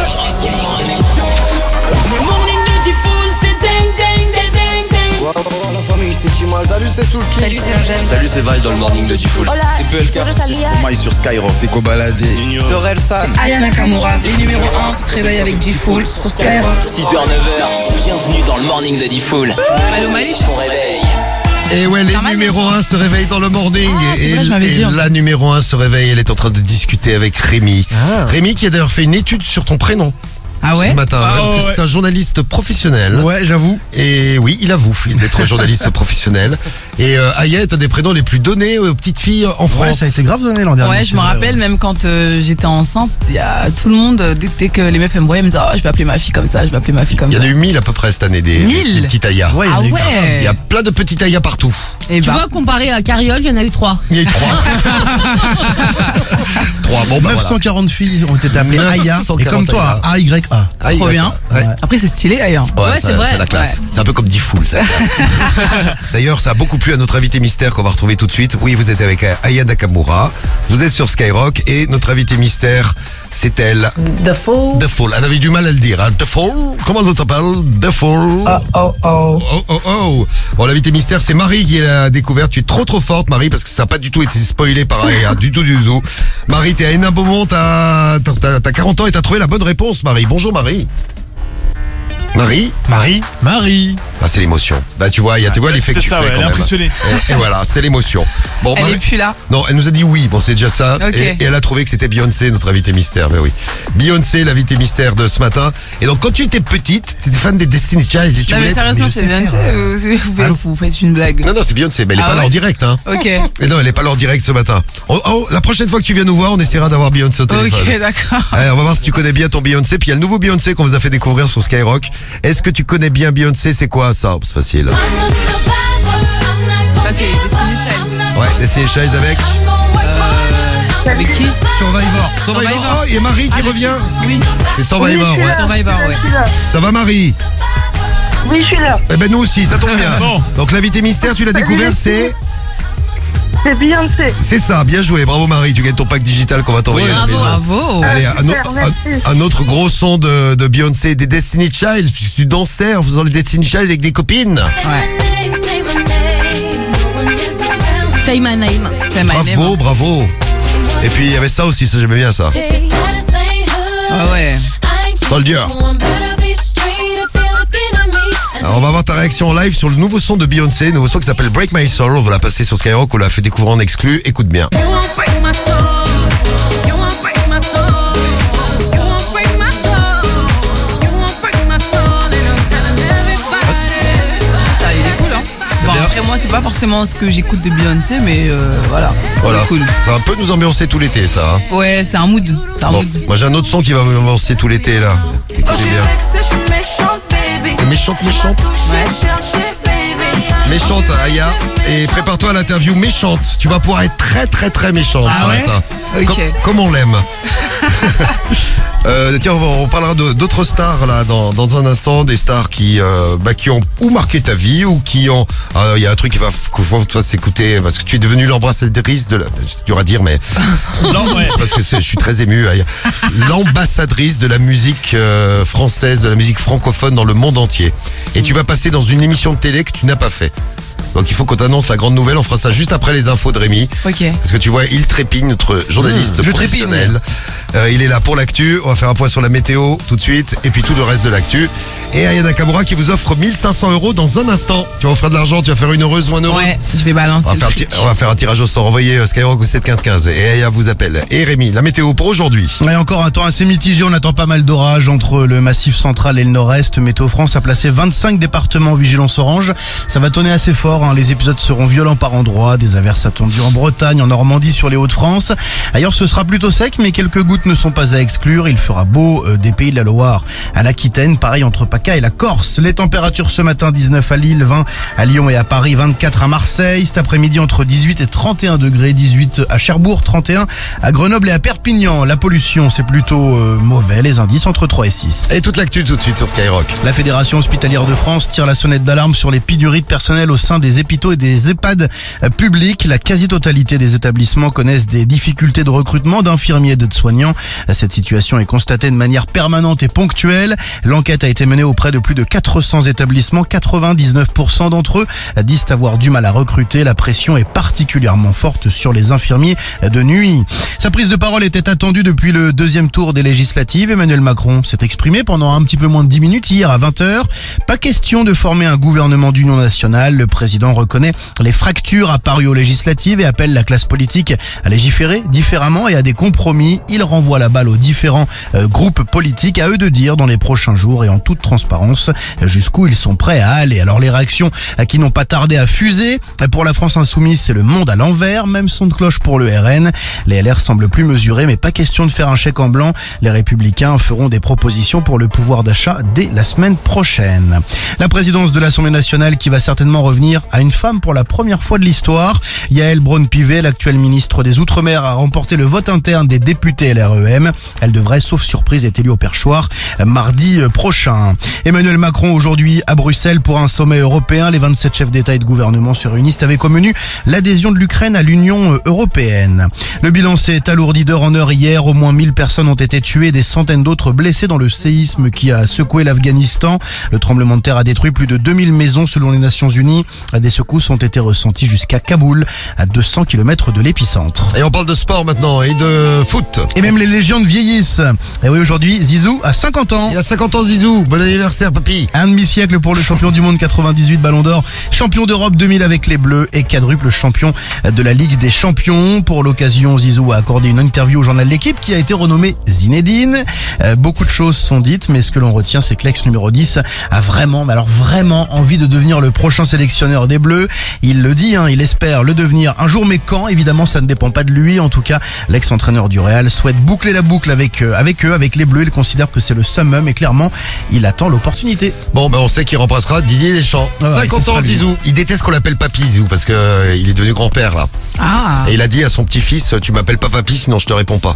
Le morning de Diffoul, c'est ding ding ding ding ding. Ouais, ouais, ouais, la famille, c'est Chima. Salut, c'est Soulki. Salut, c'est Angèle. Salut, c'est Val dans le morning de Diffoul. Hola, C'est P L K. soy Rosalía. C'est Maï sur Skyrock. C'est Kobalade. Sorel San. Aya Nakamura, les numéros un se réveillent avec G-Full sur Skyrock. six heures neuf heures. Bienvenue dans le morning de Diffoul. Allô Malish. Ton réveil. Et ouais, les numéros un se réveillent dans le morning. Ah, c'est et vrai, je m'avais et dit, en la numéro un se réveille, elle est en train de discuter avec Rémi. Rémi qui a d'ailleurs fait une étude sur ton prénom. Ah ouais? Ce matin, Ah ouais, parce que ouais. c'est un journaliste professionnel. Ouais, j'avoue. Et oui, il avoue d'être journaliste professionnel. Et euh, Aya est un des prénoms les plus donnés aux petites filles en France. Ouais, ça a été grave donné l'an dernier. Ouais, je c'est me vrai, rappelle, ouais. même quand euh, j'étais enceinte, il y a tout le monde, dès, dès que les meufs elles me voyaient, elles me disaient, oh, je vais appeler ma fille comme ça, je vais appeler ma fille comme Il y ça. en a eu mille à peu près cette année, des, Mille des petites Aya. Ouais, il y en Ah a eu ouais. Il y a plein de petites Aya partout. Et Tu bah, vois, comparé à Carriole, il y en a eu trois. Il y a eu trois. Trois, bon bah neuf cent quarante filles ont été appelées Aya. neuf cent Et quarante comme toi, Aya. A Y A. voilà. trop bien. Ouais. Après c'est stylé ailleurs. Ouais, Ouais, ça- c'est vrai. C'est la classe. Ouais. C'est un peu comme Diffoul, ça. D'ailleurs, ça a beaucoup plu à notre invité mystère qu'on va retrouver tout de suite. Oui, vous êtes avec Aya Nakamura. Vous êtes sur Skyrock et notre invité mystère, c'est elle. The Fall. The Fall. Elle avait du mal à le dire. Hein. The Fall. Comment on t'appelle? The Fall. Oh, oh, oh. Oh, oh, oh. Bon, l'invité mystère, c'est Marie qui l'a découverte. Tu es trop, trop forte, Marie, parce que ça n'a pas du tout été spoilé par Aya. Du tout, du tout. Marie, t'es à Hénin-Beaumont, t'as, t'as, t'as quarante ans et t'as trouvé la bonne réponse, Marie. Bonjour, Marie. Marie? Marie. Marie. Ah, c'est l'émotion. Bah, tu vois, il y a, tu vois l'effet que C'est tu ça, fais ouais, quand elle est même. impressionnée. Et, et voilà, c'est l'émotion. Bon, Elle Marie- est plus là. Non, elle nous a dit oui. Bon, c'est déjà ça. Ok. Et, et elle a trouvé que c'était Beyoncé, notre invité mystère. Mais oui. Beyoncé, l'invité mystère de ce matin. Et donc, quand tu étais petite, t'étais fan des Destiny Child. et tu Non mais voulais être- sérieusement, je c'est sais Beyoncé faire. ou vous, vous, vous faites une blague? Non, non, c'est Beyoncé. Mais elle est Ah pas là ouais en direct, hein. Ok. Et non, elle est pas là en direct ce matin. Oh, oh, la prochaine fois que tu viens nous voir, on essaiera d'avoir Beyoncé au téléphone. Ok, d'accord. Allez, on va voir si tu connais bien ton Beyoncé. Puis il y a le nouveau Beyoncé qu'on vous a fait découvrir sur Skyrock. Est-ce que tu connais bien Beyoncé? C'est quoi ça? C'est facile. Ça c'est Destiny Child. Ouais, Destiny Child avec Euh, avec qui? Survivor. Survivor. Survivor. Oh, il y a Marie qui Ah, le revient. titre. Oui. C'est Survivor, ouais. Survivor, ouais. Ça va, Marie? Oui, je suis là. Eh ben nous aussi, ça tombe bien. Bon. Donc l'invité mystère, tu l'as découvert, c'est C'est Beyoncé. c'est ça. Bien joué, bravo Marie. Tu gagnes ton pack digital qu'on va t'envoyer à la maison. Bravo. Allez, un, super, au- merci. un- un autre gros son de, de Beyoncé et des Destiny Child. puisque Tu dansais en faisant les Destiny Child avec des copines. Ouais. Say my name. C'est my name. Bravo, bravo. Et puis il y avait ça aussi, ça j'aimais bien ça. Ah ouais. Soldier. Alors on va voir ta réaction en live sur le nouveau son de Beyoncé, le nouveau son qui s'appelle Break My Soul. On va la passer sur Skyrock, on l'a fait découvrir en exclu. Écoute bien. Ça, il est cool, hein. Bon, bien. après, après moi, c'est pas forcément ce que j'écoute de Beyoncé, mais euh, voilà. Voilà. C'est cool. Ça va un peu nous ambiancer tout l'été, ça. Hein. Ouais, c'est un mood. C'est un Bon, mood. moi j'ai un autre son qui va m'ambiancer tout l'été là. Écoutez bien. C'est méchante, méchante. Méchante, Aya. Et prépare-toi à l'interview méchante. Tu vas pouvoir être très très très méchante Ah ce ouais matin. Ok. Comme, comme on l'aime. Euh, tiens, on, on parlera de- d'autres stars là dans, dans un instant, des stars qui euh, bah, qui ont ou marqué ta vie ou qui ont. Il y a un truc qui va qu'il faut que tu fasses écouter parce que tu es devenue l'ambassadrice de la. C'est dur à dire, mais Non, ouais. parce que c'est- je suis très ému. Aya. L'ambassadrice de la musique euh, française, de la musique francophone dans le monde entier. Et tu vas passer dans une émission de télé que tu n'as pas fait. Donc il faut qu'on t'annonce la grande nouvelle. On fera ça juste après les infos de Rémi. Ok. Parce que tu vois, il trépigne, notre journaliste Mmh, je professionnel. Euh, il est là pour l'actu. On va faire un point sur la météo tout de suite. Et puis tout le reste de l'actu. Et Aya Nakamura qui vous offre mille cinq cents euros dans un instant. Tu vas offrir de l'argent, tu vas faire une heureuse ou un heureux. Ouais, je vais balancer. On va, faire le ti- truc. on va faire un tirage au sort. Envoyez euh, Skyrock au sept quinze quinze. Et Aya vous appelle. Et Rémi, la météo pour aujourd'hui. Et encore un temps assez mitigé, on attend pas mal d'orages entre le massif central et le nord-est. Météo France a placé vingt-cinq départements en vigilance orange. Ça va tonner assez fort, hein. Les épisodes seront violents par endroits, des averses attendues en Bretagne, en Normandie, sur les Hauts-de-France. Ailleurs ce sera plutôt sec, mais quelques gouttes ne sont pas à exclure. Il fera beau euh, des pays de la Loire à l'Aquitaine, pareil entre PACA et la Corse. Les températures ce matin, dix-neuf à Lille, vingt à Lyon et à Paris, vingt-quatre à Marseille. Cet après-midi entre dix-huit et trente et un degrés, dix-huit à Cherbourg, trente et un à Grenoble et à Perpignan. La pollution, c'est plutôt euh, mauvais, les indices entre trois et six. Et toute l'actu tout de suite sur Skyrock. La Fédération hospitalière de France tire la sonnette d'alarme sur les pénuries de personnel au sein des hôpitaux et des EHPAD euh, publics. La quasi-totalité des établissements connaissent des difficultés de recrutement d'infirmiers et d'aides-soignants. Cette situation est constatée de manière permanente et ponctuelle. L'enquête a été menée auprès de plus de quatre cents établissements. quatre-vingt-dix-neuf pour cent d'entre eux disent avoir du mal à recruter. La pression est particulièrement forte sur les infirmiers de nuit. Sa prise de parole était attendue depuis le deuxième tour des législatives. Emmanuel Macron s'est exprimé pendant un petit peu moins de dix minutes hier à vingt heures. Pas question de former un gouvernement d'union nationale. Le président reconnaît les fractures apparues aux législatives et appelle la classe politique à légiférer différemment et à des compromis. Il renvoie la balle aux différents euh, groupes politiques, à eux de dire dans les prochains jours et en toute transparence jusqu'où ils sont prêts à aller. Alors les réactions euh, qui n'ont pas tardé à fuser. Pour la France insoumise, c'est le monde à l'envers. Même son de cloche pour le R N. Les L R semblent plus mesurés, mais pas question de faire un chèque en blanc. Les Républicains feront des propositions pour le pouvoir d'achat dès la semaine prochaine. La présidence de l'Assemblée nationale qui va certainement revenir à une femme pour la première fois de l'histoire. Yael Braun-Pivet, l'actuelle ministre des Outre-mer, a remporté le vote interne des députés L R E M. Elle devrait, sauf surprise, être élue au perchoir mardi prochain. Emmanuel Macron aujourd'hui à Bruxelles pour un sommet européen. Les vingt-sept chefs d'État et de gouvernement se réunissent avec au menu l'adhésion de l'Ukraine à l'Union européenne. Le bilan s'est alourdi d'heure en heure hier. Au moins mille personnes ont été tuées, des centaines d'autres blessées dans le séisme qui a secoué l'Afghanistan. Le tremblement de terre a détruit plus de deux mille maisons selon les Nations Unies. Des secousses ont été ressenties jusqu'à Kaboul, à deux cents kilomètres de l'épicentre. Et on parle de sport maintenant et de foot. Et même les légendes vieillissent. Et oui, aujourd'hui, Zizou a cinquante ans. Il a cinquante ans, Zizou. Bon anniversaire, papy. Un demi-siècle pour le champion du monde quatre-vingt-dix-huit, Ballon d'Or, champion d'Europe deux mille avec les Bleus et quadruple champion de la Ligue des Champions. Pour l'occasion, Zizou a accordé une interview au journal L'Équipe qui a été renommé Zinedine. Euh, beaucoup de choses sont dites, mais ce que l'on retient, c'est que l'ex numéro dix a vraiment, mais alors vraiment envie de devenir le prochain sélectionneur des Bleus. Il le dit, hein, il espère le devenir un jour, mais quand? Évidemment, ça ne dépend pas de lui. En tout cas, l'ex-entraîneur du Real souhaite boucler la boucle avec, euh, avec eux, avec les Bleus. Il considère que c'est le summum et clairement, il attend l'opportunité. Bon, ben on sait qu'il remplacera Didier Deschamps. Ah ouais, cinquante ce ans, sera lui. Zizou. Il déteste qu'on l'appelle papy, Zizou, parce que euh, il est devenu grand-père là. Ah. Et il a dit à son petit-fils, tu m'appelles pas papy, sinon je te réponds pas.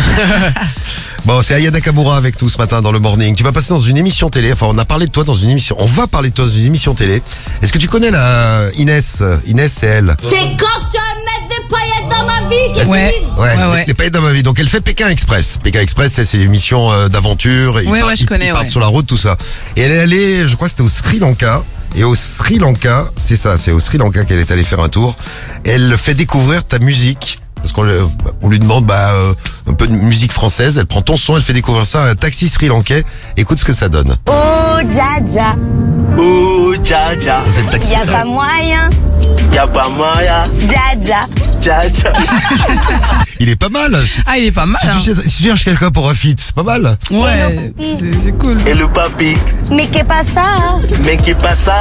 Bon, c'est Aya Nakamura avec nous ce matin dans le morning. Tu vas passer dans une émission télé. Enfin, on a parlé de toi dans une émission. On va parler de toi dans une émission télé. Est-ce que tu connais la Inès? Inès, c'est elle. C'est quand tu vas mettre des paillettes dans ma vie, Ouais. Christine. Ouais, Ouais, ouais. Les, les paillettes dans ma vie. Donc elle fait Pékin Express. Pékin Express, c'est, c'est l'émission euh, d'aventure. Ils Ouais, partent- ouais, je ils- connais, Ils partent ouais. sur la route, tout ça. Et elle est allée, je crois que c'était au Sri Lanka. Et au Sri Lanka, c'est ça, c'est au Sri Lanka qu'elle est allée faire un tour. Et elle fait découvrir ta musique. Parce qu'on le- on lui demande bah, euh, un peu de musique française. Elle prend ton son, elle fait découvrir ça à un taxi sri-lankais. Écoute ce que ça donne. Oh, Jaja, Ouh, dja dja. C'est le taxi, Y'a ça. pas moyen. Y'a pas moyen. Dja dja. Dja dja. Il est pas mal. Ah, il est pas mal. Si tu, hein. cherches, si tu cherches quelqu'un pour un feat, c'est pas mal. Ouais, c'est c'est cool. Et le papi. Mais qu'est pas ça? Mais qui passe ça?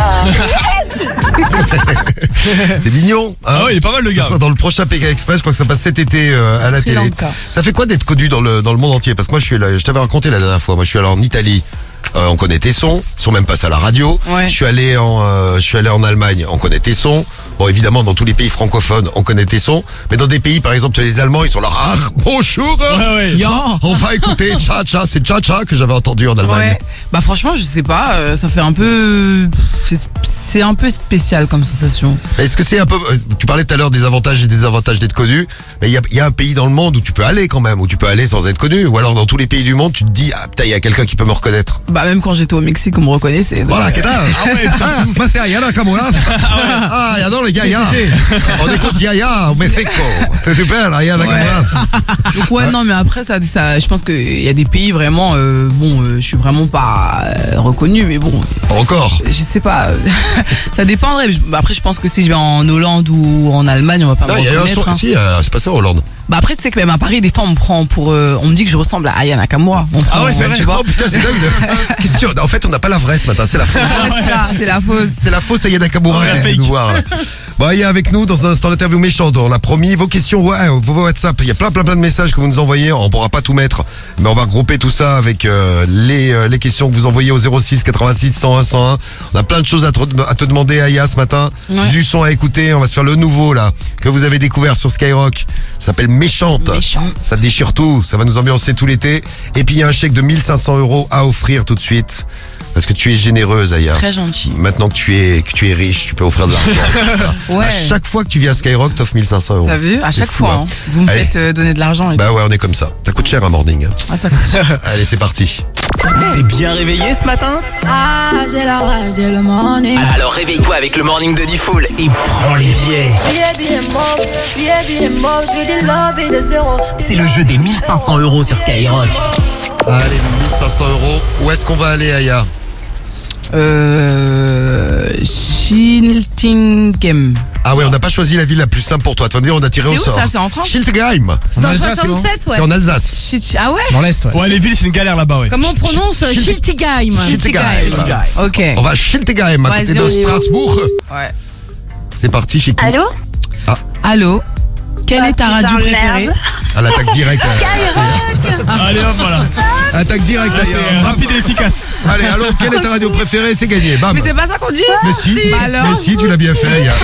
C'est mignon. Hein, Ah ouais, il est pas mal, le ça gars. sera dans le prochain Pékin Express. Je crois que ça passe cet été euh, à la Sri télé. Lanka. Ça fait quoi d'être connu dans le, dans le monde entier? Parce que moi, je suis là, je t'avais raconté la dernière fois. Moi, je suis allé en Italie. Euh, on connaît tes sons, ils sont même passés à la radio. Ouais. Je suis allé en, euh, je suis allé en Allemagne, on connaît tes sons. Bon, évidemment, dans tous les pays francophones, on connaît tes sons. Mais dans des pays, par exemple, les Allemands, ils sont là. Ah, bonjour. Ouais, ouais. Ya, on va écouter Cha Cha. C'est Cha Cha que j'avais entendu en Allemagne. Ouais. Bah franchement, je sais pas, euh, ça fait un peu, c'est c'est un peu spécial comme sensation. Est-ce que c'est un peu, euh, tu parlais tout à l'heure des avantages et des désavantages d'être connu, mais il y a, il y a un pays dans le monde où tu peux aller quand même, où tu peux aller sans être connu, ou alors dans tous les pays du monde, tu te dis, ah putain, il y a quelqu'un qui peut me reconnaître. Bah même quand j'étais au Mexique, on me reconnaissait. donc, Voilà, euh, qu'est-ce que Ah ouais, putain. Ah, bah c'est Ayana Kamura. Ah, j'adore les Gaïa. On écoute Gaïa au Mexico. C'est super, Ayana Ouais. Kamura. Donc ouais, non, mais après ça, ça je pense qu'il y a des pays vraiment, euh, bon, euh, je suis vraiment pas euh, reconnu, mais bon, Encore. je sais pas, euh, ça dépendrait. Je- Après, je pense que si je vais en Hollande ou en Allemagne, on va pas Non, me il y a eu un reconnaître. son, hein. si, euh, c'est passé en Hollande. Bah après, tu sais que même à Paris, des fois, on me prend pour, euh, on me dit que je ressemble à Aya Nakamura. On prend, Ah ouais, c'est euh, vrai. tu vois. Oh putain, c'est dingue. Qu'est-ce que tu- En fait, on n'a pas la vraie ce matin, c'est la fausse. Ouais, c'est ça, c'est la fausse. C'est la fausse Ayana Kamura Ouais, la qui est venue fake. nous voir. Là. Bon, il y a avec nous dans un instant l'interview méchante. On l'a promis. Vos questions, ouais, vos WhatsApp. Il y a plein, plein, plein de messages que vous nous envoyez. On pourra pas tout mettre, mais on va regrouper tout ça avec euh, les euh, les questions que vous envoyez au zéro six quatre-vingt-six cent un cent un. On a plein de choses à te, à te demander, Aya, ce matin. Ouais. Du son à écouter. On va se faire le nouveau là que vous avez découvert sur Skyrock. Ça s'appelle Méchante. Méchante. Ça déchire tout. Ça va nous ambiancer tout l'été. Et puis il y a un chèque de mille cinq cents euros à offrir tout de suite. Parce que tu es généreuse, Aya. Très gentil. Maintenant que tu es que tu es riche, tu peux offrir de l'argent. comme ça. Ouais. À chaque fois que tu viens à Skyrock, t'offres mille cinq cents euros. T'as vu? À C'est chaque fou, fois, hein. hein. Vous me Allez. faites euh, donner de l'argent et Bah ouais, on est comme ça. Ça coûte cher un morning. tout. Ah, ça coûte cher. Allez, c'est parti. T'es bien réveillé ce matin? Ah, j'ai la rage dès le morning. Alors réveille-toi avec le morning de D-Fool et prends les billets. Billet, billet mauve, billet, billet mauve, je veux des love et des zéros. C'est le jeu des mille cinq cents euros sur Skyrock. Allez, mille cinq cents euros. Où est-ce qu'on va aller, Aya? Euh, Schiltigheim. Ah ouais, on n'a pas choisi la ville la plus simple pour toi. Tu vas me dire, on a tiré C'est au où sort. ça? C'est en France? Schiltigheim. C'est dans le Alsace, c'est bon. soixante-sept, ouais. C'est en Alsace. Schilti- Ah ouais? Dans l'Est, ouais. Ouais, les villes, c'est une galère là-bas, ouais. Comment on prononce Schiltigheim? Schiltigheim. Ok. On va à Schiltigheim, à côté Vas-y, de on y va. Strasbourg. Ouais. C'est parti chez qui? Allô? Allô? Quelle est ta radio putain, préférée? merde. À l'attaque directe. Allez hop, voilà. Attaque directe, Là, c'est Aya. euh, rapide et efficace. Allez, allô, quelle est ta radio préférée? C'est gagné. Bam. Mais c'est pas ça qu'on dit? Mais si, Bah alors? mais si, tu l'as bien fait, Aya.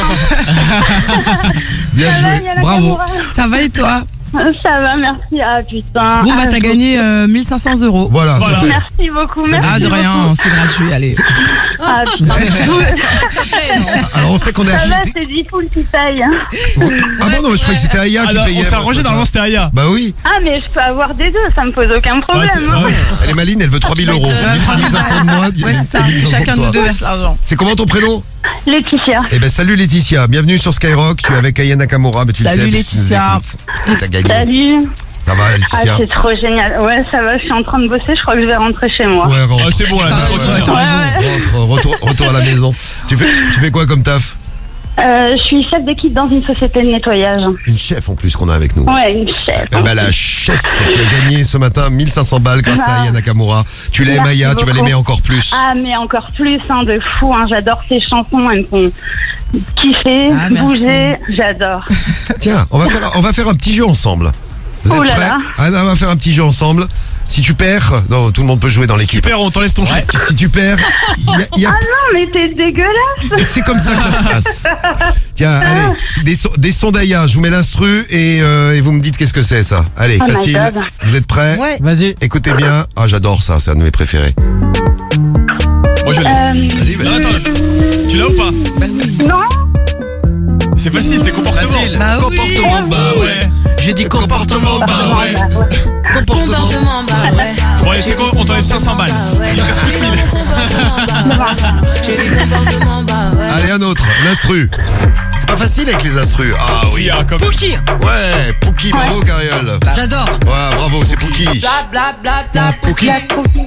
Bien joué. Bravo. Ça va et toi? Ça va, merci. Ah putain. Bon bah Ah, t'as je- gagné euh, mille cinq cents euros. Voilà, Voilà. c'est fait. Merci beaucoup, merci. Ah de beaucoup. rien, c'est gratuit, allez. Ah putain. Alors on sait qu'on est à Ça va, Schiltigheim. c'est D-Fool qui paye. Ah bon, non, mais je croyais que c'était Aya qui Alors, payait. on s'est moi, arrangé, ce normalement matin. c'était Aya. Bah oui. Ah, mais je peux avoir des deux, ça me pose aucun Ouais, problème. c'est- hein. bah oui. Elle est maline, elle veut trois mille euros. mille cinq cents de moi. Ouais c'est ça, mille cinq cents chacun de de nous toi. deux verse l'argent. C'est comment ton prénom? Laetitia. Eh ben salut Laetitia, bienvenue sur Skyrock. Tu es avec Aya Nakamura, mais tu Salut, le sais. puisque tu nous Laetitia. écoutes. Et t'as gagné. Salut. Ça va Ah, Laetitia? c'est trop génial. Ouais, ça va, je suis en train de bosser, je crois que je vais rentrer chez moi. Ouais, rentre. Ah, c'est bon là, Ah, t'es ouais, tranquille. t'as Ouais, raison. ouais. Rentre, retour, retour à la maison. Tu fais, tu fais quoi comme taf? Euh, je suis chef d'équipe dans une société de nettoyage. Une chef en plus qu'on a avec nous. Ouais, une chef. Eh ben, la chef, tu as gagné ce matin mille cinq cents balles grâce à Aya Nakamura. Tu l'aimes Merci Aya, tu vas beaucoup. l'aimer encore plus. Ah, mais encore plus, hein, de fou. Hein, j'adore ces chansons, elles me font kiffer, Ah, merci. bouger. J'adore. Tiens, on va faire, on va faire un petit jeu ensemble. Vous êtes Oh là prêts? là. Ah, non, on va faire un petit jeu ensemble. Si tu perds, non, tout le monde peut jouer dans l'équipe. Super, on t'enlève ton chèque. Si tu perds, il y a- il y a Ah non, mais t'es dégueulasse. c'est comme ça que ça se passe. Tiens, Ah. allez, des, sons- des sons d'Aya, je vous mets l'instru et, euh, et vous me dites qu'est-ce que c'est ça. Allez, Oh my facile. God. Vous êtes prêts? Ouais. Vas-y. Écoutez bien. Ah, j'adore ça, c'est un de mes préférés. Moi je l'ai. Euh, Vas-y, vas-y. Non, attends, tu l'as ou pas? non. C'est facile, c'est comportement. Facile. Bah oui. Comportement, bah ouais. J'ai dit Comportement, bah ouais. Comportement. Comportement, bah ouais. Bon, allez, c'est quoi? On t'enlève cinq cents balles. Il reste huit mille. J'ai des comportements, bah ouais. Allez, un autre, un instru. C'est pas facile avec les instrus. Ah Si, oui. ah, comme. Pouki, Ouais, Pouki, bravo Cariole. j'adore. Ouais, bravo, c'est Pouki. Bla bla bla bla, Pouki. Pouki.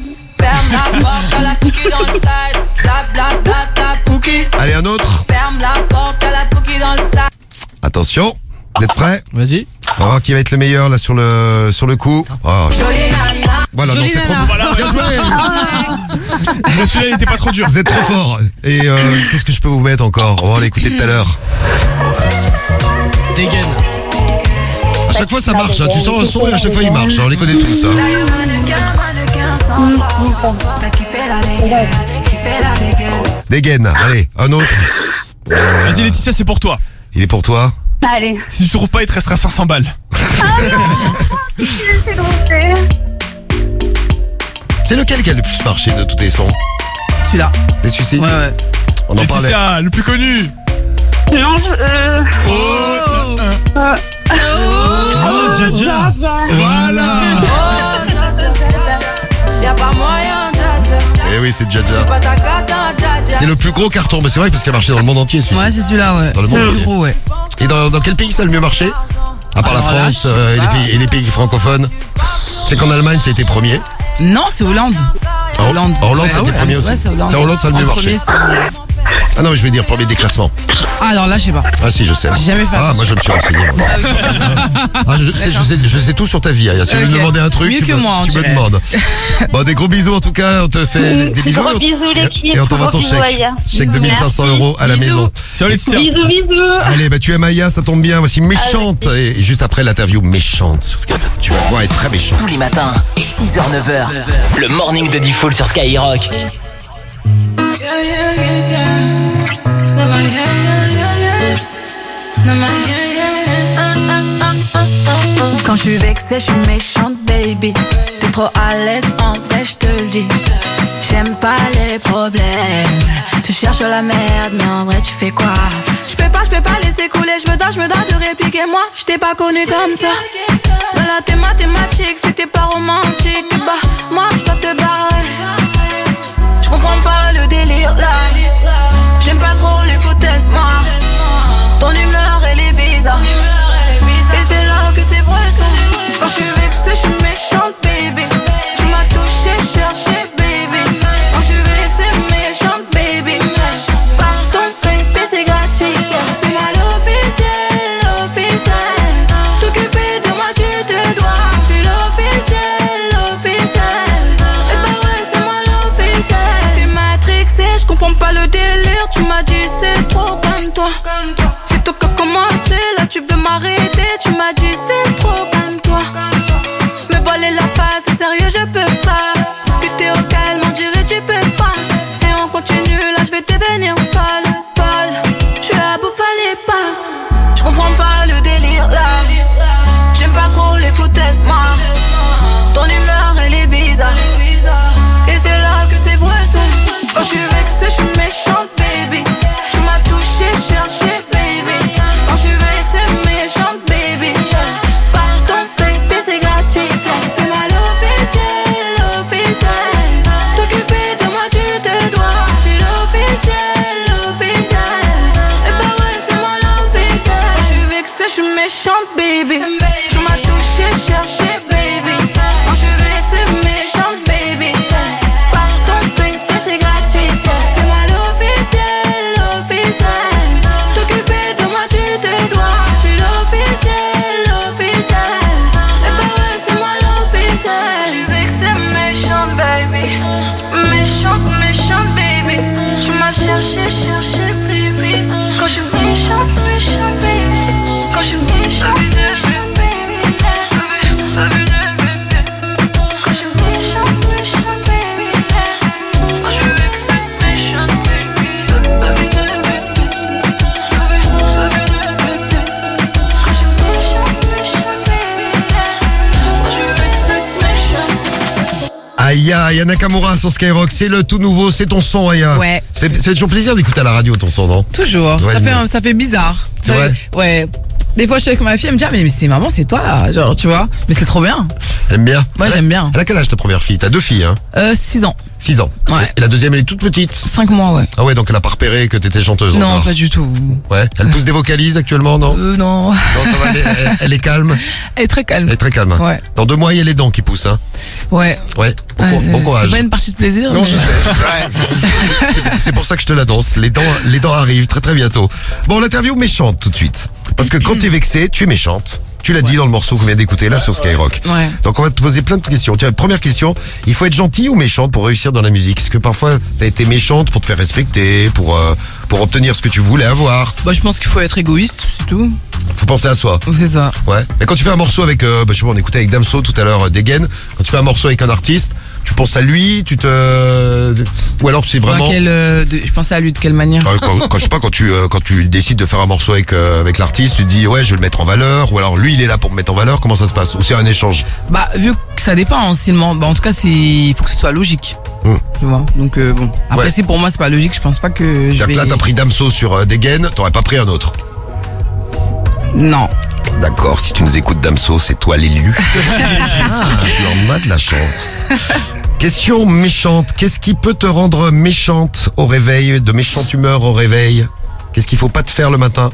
Ferme la porte, à la Pookie dans le side. Bla bla bla bla Pookie. Allez, un autre. Ferme la porte, à la Pookie dans le side. Attention, vous êtes prêts? Vas-y. On va voir qui va être le meilleur là sur le sur le coup. Oh, Jolie nana. voilà, non, Jolie c'est trop. nana. Voilà, bien joué. Mais celui-là, il était pas trop dur. Vous êtes trop fort. Et euh, qu'est-ce que je peux vous mettre encore? On va l'écouter tout à l'heure. Dégaine. À chaque fois ça marche, hein. Tu sens un son et à chaque fois il marche, hein. On les connaît tous. Hein. Taille mannequin, mannequin sans forme. T'as kiffé la dégaine, kiffé la dégaine. Dégaine, allez, un autre. Euh, Vas-y, Laetitia, c'est pour toi. Il est pour toi. Allez. Si tu trouves pas, il te restera cinq cents balles. C'est drôle. C'est lequel qui a le plus marché de tous tes sons? Celui-là. Les suicides. Ouais, ouais. On en parlait. Laetitia, le plus connu. Non, je. Euh... Oh, euh... Oh, Jaja. voilà. Oh, Jaja. Y'a pas moyen, Jaja. Eh oui, c'est Jaja. Pas ta cata, Jaja. C'est le plus gros carton, mais c'est vrai parce qu'il a marché dans le monde entier, celui-ci. Ouais, c'est celui-là, ouais. Dans le C'est monde le plus entier. gros, ouais. Et dans, dans quel pays ça a le mieux marché? À part Alors la là, France je sais euh, et, les pas. pays, et les pays francophones. C'est qu'en Allemagne, ça a été premier. Non, c'est Hollande. C'est En- Hollande. en Hollande, Ouais, ça a été ouais, premier ouais, aussi. c'est Hollande. C'est Hollande, ça a le mieux En marché. premier, c'était Hollande. Ah non, mais je veux dire premier des classements. Ah, alors là, je sais pas. Ah si, je sais. J'ai jamais fait Ah, moi je me suis renseigné. moi. Ah, je, sais, je, sais, je sais tout sur ta vie. Aya. Si tu veux Ok. me demander un truc, Mieux tu, que me, moi, on tu me dirait. demandes. Bon, des gros bisous en tout cas. On te fait des bisous. Gros et on- bisous, l'équipe. Et on t'envoie Gros ton bisous, chèque. Aya. Chèque de Bisous, mille cinq cents merci. euros à la Bisous. maison. Ciao, Laetitia. Bisous, bisous. Allez, bah tu aimes Aya, ça tombe bien. Voici Méchante. Et juste après l'interview Méchante sur Skyrock. Tu vas voir, elle est très méchante. Tous les matins, six heures neuf heures. Le morning de Diffoul sur Skyrock. Yeah, yeah, yeah, yeah. Dans ma yeah, yeah, yeah, yeah. Dans ma yeah, yeah, yeah. Quand je suis vexée, je suis méchante, baby. T'es trop à l'aise, en vrai, je te le dis. J'aime pas les problèmes. Tu cherches la merde, mais en vrai, tu fais quoi? Je peux pas, je peux pas laisser couler. Je me dois, je me dois de répliquer. Moi, je t'ai pas connu comme ça. Dans la thé mathématique, c'était pas romantique. Bah, moi, je dois te barrer. Je comprends pas le délire là. J'aime pas trop les foutaises, moi. Ton humeur, elle est bizarre. Et c'est là que c'est bresson. Quand je suis vexée, je suis méchante, baby. Tu m'as touché, cherché, baby. Quand je suis vexée, méchante, baby. Pardon, baby, c'est gratuit. C'est mal officiel, officiel. T'occuper de moi, tu te dois. Je suis l'officiel, officiel. Et bah ouais, c'est mal officiel. T'es matrixé, je comprends pas le délire. Tu m'as dit c'est trop comme toi. C'est toi qui as commencé, là tu veux m'arrêter. Tu m'as dit c'est trop comme toi. Me voler la face, c'est sérieux, je peux pas. Discuter au calme, on dirait tu peux pas. Si on continue, là je vais devenir folle, folle. Je suis à bout, fallait pas. Je comprends pas le délire là. J'aime pas trop les foutaises, moi. Ton humeur, elle est bizarre. Et c'est là que c'est bresson. Quand je suis vexée, je suis méchante, baby. Tu m'as touché, cherché, baby. Quand je suis vexée, méchante, baby. Pardon, baby, c'est gratuit. C'est mal officiel, officiel. T'occuper de moi, tu te dois. Je suis l'officiel, officiel. Et bah ouais, c'est mal officiel. Quand je suis vexée, je suis méchante, baby. Tu m'as touché, cherché, baby. Quand je suis vexée, méchante, baby. Pardon, baby, c'est gratuit. C'est mal officiel, officiel. T'occuper de moi, tu te dois. Je suis l'officiel, officiel. Et bah ouais, c'est mal officiel. Je suis vexée, méchante, baby. Méchante, méchante, baby. Tu m'as cherché, cherché, baby. Quand je suis méchante, méchante, baby. Quand je suis méchante, méchante, baby. Quand je suis méchante, méchante, baby. Quand je suis vexée, méchante, baby. Quand je suis méchante, méchante, baby. Quand je suis vexée, méchante. Aya, Aya Nakamura sur Skyrock, c'est le tout nouveau, c'est ton son Aya. Ouais. Ça fait, ça fait toujours plaisir d'écouter à la radio ton son, non? Toujours. Ouais, ça, fait, mais- un- ça fait bizarre. C'est Ça vrai fait- Ouais. Des fois, je suis avec ma fille, elle me dit, ah, mais c'est maman, c'est toi, là. Genre, tu vois. Mais c'est trop bien. J'aime bien. Ouais, Elle a- j'aime bien. Elle a quel âge ta première fille? T'as deux filles, hein? Euh, six ans. six ans. Ouais. Et la deuxième, elle est toute petite. cinq mois, ouais. Ah ouais, donc elle a pas repéré que t'étais chanteuse Non, encore. pas du tout. Ouais. Elle pousse des vocalises actuellement, non? Euh, non. Non, ça va, elle est, elle- elle est calme. Elle est très calme. Elle est très calme. Ouais. Dans deux mois, il y a les dents qui poussent, hein. Ouais. Ouais. Bon, Euh, bon courage. C'est pas une partie de plaisir. Non, mais- je sais. je sais. C'est- C'est pour ça que je te la danse. Les dents, les dents arrivent très très bientôt. Bon, l'interview méchante tout de suite. Parce que quand t'es vexé, tu es méchante. Tu l'as dit dans le morceau qu'on vient d'écouter là sur Skyrock. Ouais. Donc on va te poser plein de questions. Tiens, première question, il faut être gentil ou méchante pour réussir dans la musique? Est-ce que parfois t'as été méchante pour te faire respecter, pour euh, pour obtenir ce que tu voulais avoir? Bah, je pense qu'il faut être égoïste, c'est tout. Faut penser à soi. C'est ça. Ouais. Mais quand tu fais un morceau avec, euh, bah, je sais pas, on écoutait avec Damso tout à l'heure, euh, Degen. Quand tu fais un morceau avec un artiste, tu penses à lui, tu te, ou alors c'est vraiment. Dans quelle, euh, de- je pensais à lui de quelle manière? Euh, quand, quand je sais pas, quand tu euh, quand tu décides de faire un morceau avec euh, avec l'artiste, tu te dis ouais, je vais le mettre en valeur, ou alors lui il est là pour me mettre en valeur. Comment ça se passe? Ou c'est un échange? Bah, vu que ça dépend, hein, si le mem- bah, en tout cas, c'est, il faut que ce soit logique. Hmm. Tu vois. Donc euh, bon. Après, Ouais. si pour moi c'est pas logique, je pense pas que je C'est-à-dire vais. que là t'as pris Damso sur euh, Degen, t'aurais pas pris un autre. Non. D'accord, si tu nous écoutes Damso, c'est toi l'élu. Ah, tu en as de la chance. Question méchante. Qu'est-ce qui peut te rendre méchante au réveil, de méchante humeur au réveil? Qu'est-ce qu'il faut pas te faire le matin?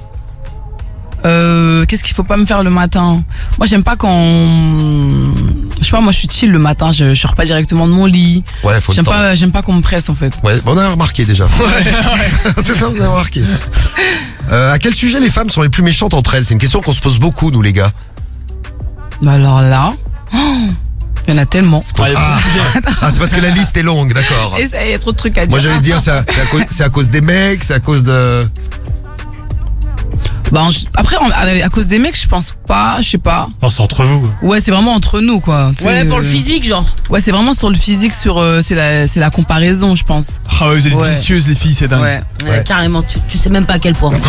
Euh, qu'est-ce qu'il faut pas me faire le matin? Moi, j'aime pas quand, on- je sais pas, moi je suis chill le matin, je, je sors pas directement de mon lit. Ouais, faut le J'aime temps. pas, j'aime pas qu'on me presse en fait. Ouais, on a remarqué déjà. C'est ça, on a remarqué ça. Euh, à quel sujet les femmes sont les plus méchantes entre elles? C'est une question qu'on se pose beaucoup, nous les gars. Bah alors là, oh, il y en a tellement. Ah, ah, c'est parce que la liste est longue, d'accord. Et ça, il y a trop de trucs à dire. Moi j'allais dire, c'est à, c'est à cause, c'est à cause des mecs, c'est à cause de... Bah, en- après, en- à, à cause des mecs, je pense pas, je sais pas. Non, c'est entre vous. Ouais, c'est vraiment entre nous, quoi. Tu sais, Ouais, pour le euh, physique, genre. Ouais, c'est vraiment sur le physique, sur, euh, c'est la, c'est la comparaison, je pense. Ah ouais, vous êtes Ouais. vicieuses les filles, c'est dingue. Ouais. Ouais, carrément, tu, tu sais même pas à quel point.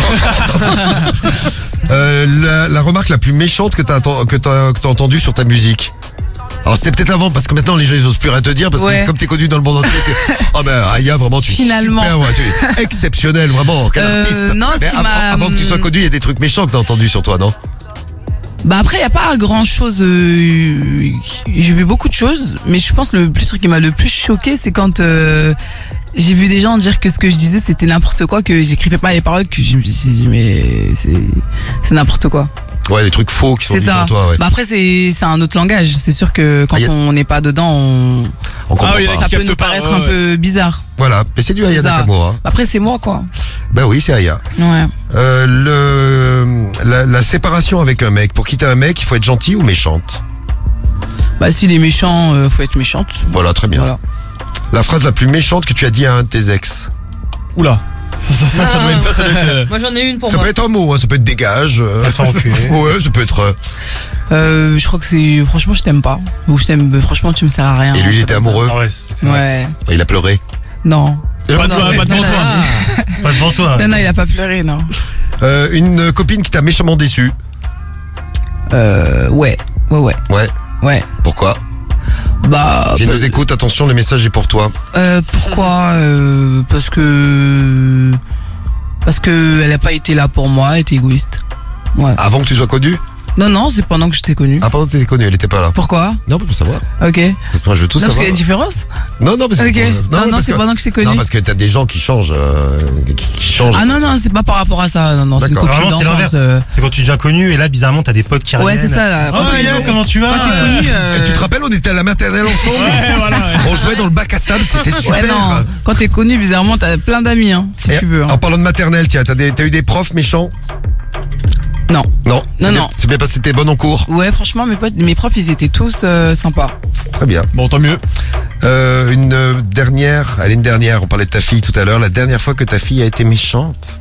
Euh, la, la remarque la plus méchante que t'as atten- que t'as que t'as entendue sur ta musique. Alors c'était peut-être avant parce que maintenant les gens ils osent plus rien te dire parce Ouais. que comme t'es connu dans le monde entier c'est oh ben Aya vraiment tu es Finalement. super, ouais, tu es exceptionnel vraiment quel Euh, artiste. non, ce Mais qui avant, m'a- avant que tu sois connu il y a des trucs méchants que t'as entendus sur toi non? Bah après, il y a pas grand chose. J'ai vu beaucoup de choses, mais je pense le plus truc qui m'a le plus choqué, c'est quand euh, j'ai vu des gens dire que ce que je disais c'était n'importe quoi, que j'écrivais pas les paroles, que je me suis dit mais c'est c'est n'importe quoi. Ouais des trucs faux qui sont C'est dits ça. sur toi ouais. Bah après c'est c'est un autre langage. C'est sûr que quand Ah, y a- on n'est pas dedans, on, On comprend Ah oui, pas. ça qui peut nous captent pas, paraître ouais, un ouais. peu bizarre. Voilà mais c'est du Aya C'est ça. Nakamura. Après c'est moi quoi. Ben oui c'est Aya. Ouais. Euh, le la, la séparation avec un mec, pour quitter un mec il faut être gentil ou méchante? Bah s'il est méchant, euh, faut être méchante. Voilà très bien. Voilà. La phrase la plus méchante que tu as dit à un de tes ex? Oula. Ça, ça, ça, ça doit être ça, ça doit être. euh, Moi, j'en ai une pour Ça moi. peut être un mot, hein, ça peut être dégage. euh, Elle s'en enculée. ouais, ça peut être. euh, Euh, je crois que c'est franchement je t'aime pas. Ou je t'aime, euh, franchement tu me sers à rien. Et lui, il C'est était comme ça. amoureux. Ah ouais, c'est- Ouais. Il a pleuré. Non. Pas de toi, pas devant non, toi. non. Pas devant toi. Non, non, il a pas pleuré, non. Euh, une copine qui t'a méchamment déçu. Euh, ouais, ouais, ouais, Ouais. ouais. Pourquoi? Bah, Si elle bah, nous écoute, attention, le message est pour toi. euh, pourquoi euh, Parce que parce que elle a pas été là pour moi, elle était égoïste. Ouais. Avant que tu sois connu? Non, non, c'est pendant que je t'ai connu. Ah, pendant que tu étais connu, elle était pas là. Pourquoi? Non, pour savoir. Ok. Parce que moi, je veux tout Non, parce savoir. qu'il y a une différence. Non, non, mais c'est Ok. pour- Non, non, parce c'est pendant que je t'ai connu. Non, parce que t'as des gens qui changent, euh, qui, qui changent. Ah non, non, c'est pas par rapport à ça. Non, non, c'est une D'accord. copine Vraiment, c'est d'enfance. l'inverse. euh. C'est quand tu es déjà connu et là, bizarrement, t'as des potes qui Ouais, reviennent. c'est ça, là. Oh, Quand t'es- Aya, comment tu vas? Quand t'es connu. euh, Et tu te rappelles, on était à la maternelle ensemble. Ouais, voilà. ouais. On jouait dans le bac à sable, c'était super. Ouais, non. Quand t'es connu, bizarrement, t'as plein d'amis, hein, si Et tu veux. hein. En parlant de maternelle, tiens, t'as, des- t'as eu des profs méchants? Non. Non. c'est Non, bien- non. C'est bien parce que t'étais bonne en cours. Ouais, franchement, mes, potes, mes profs, ils étaient tous euh, sympas. Très bien. Bon, tant mieux. Euh, une euh, dernière, allez, une dernière, on parlait de ta fille tout à l'heure, la dernière fois que ta fille a été méchante?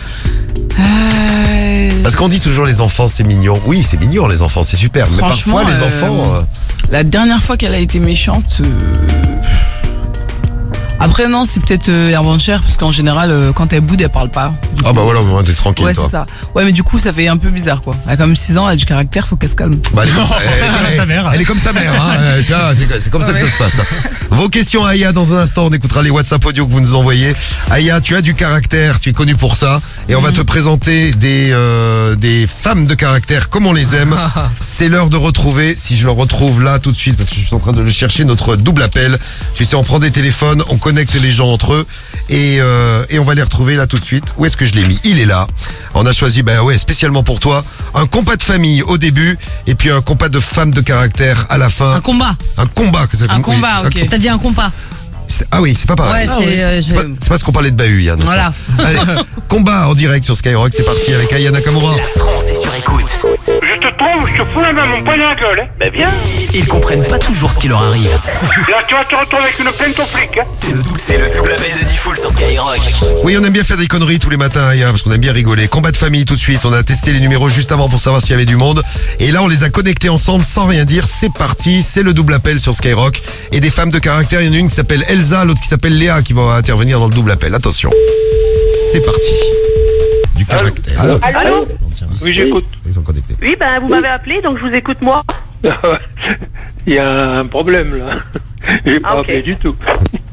Euh, Parce qu'on dit toujours les enfants c'est mignon. Oui, c'est mignon les enfants, c'est super. Mais Franchement, parfois les euh, enfants... euh, La dernière fois qu'elle a été méchante. euh, Après, non, c'est peut-être euh, Hervé Cher, parce qu'en général, euh, quand elle boude, elle parle pas. Du Ah coup- bah voilà, au moins t'es tranquille Ouais, toi. c'est ça. Ouais, mais du coup, ça fait un peu bizarre, quoi. Elle a quand même six ans, elle a du caractère, faut qu'elle se calme. Bah, elle est comme ça, elle, elle- Sa mère. elle est comme sa mère, hein. Euh, tu vois, c'est, c'est comme ça que ça se passe. Vos questions à Aya dans un instant, on écoutera les WhatsApp audio que vous nous envoyez. Aya, tu as du caractère, tu es connu pour ça, et on va te présenter des euh, des femmes de caractère comme on les aime. C'est l'heure de retrouver, si je le retrouve là tout de suite, parce que je suis en train de le chercher, notre double appel. Tu sais, on prend des téléphones, on connecte les gens entre eux, et euh, et on va les retrouver là tout de suite. Où est-ce que je l'ai mis? Il est là. On a choisi, ben ouais, spécialement pour toi, un compas de famille au début, et puis un compas de femmes de caractère à la fin. Un combat. Un combat, que ça Un oui, combat, un ok. T'as dit un compas. c'est- Ah oui, c'est pas pareil. Ouais, Ah c'est, oui. euh, c'est j'ai- pas, c'est parce qu'on parlait de bahut, Yann. Voilà. Allez, combat en direct sur Skyrock, c'est parti avec Aya Nakamura. La France est sur écoute. Je te trompe, je te fous la main, mon poing dans la gueule, hein. Ben viens. Ils comprennent pas toujours ce qui leur arrive. Là, tu vas te retrouver avec une plainte au flic, hein. C'est le, dou- c'est le double appel de Diffoul sur Skyrock. Oui, on aime bien faire des conneries tous les matins, Aya, parce qu'on aime bien rigoler. Combat de famille tout de suite, on a testé les numéros juste avant pour savoir s'il y avait du monde. Et là, on les a connectés ensemble sans rien dire. C'est parti, c'est le double appel sur Skyrock. Et des femmes de caractère, il y en a une qui s'appelle Elsa, l'autre qui s'appelle Léa, qui va intervenir dans le double appel. Attention, c'est parti. Du caractère. Allô Allô Oui, j'écoute. Ils sont connectés. Oui, ben vous m'avez appelé, donc je vous écoute moi. Il y a un problème là. J'ai pas Ah, ok. appelé du tout.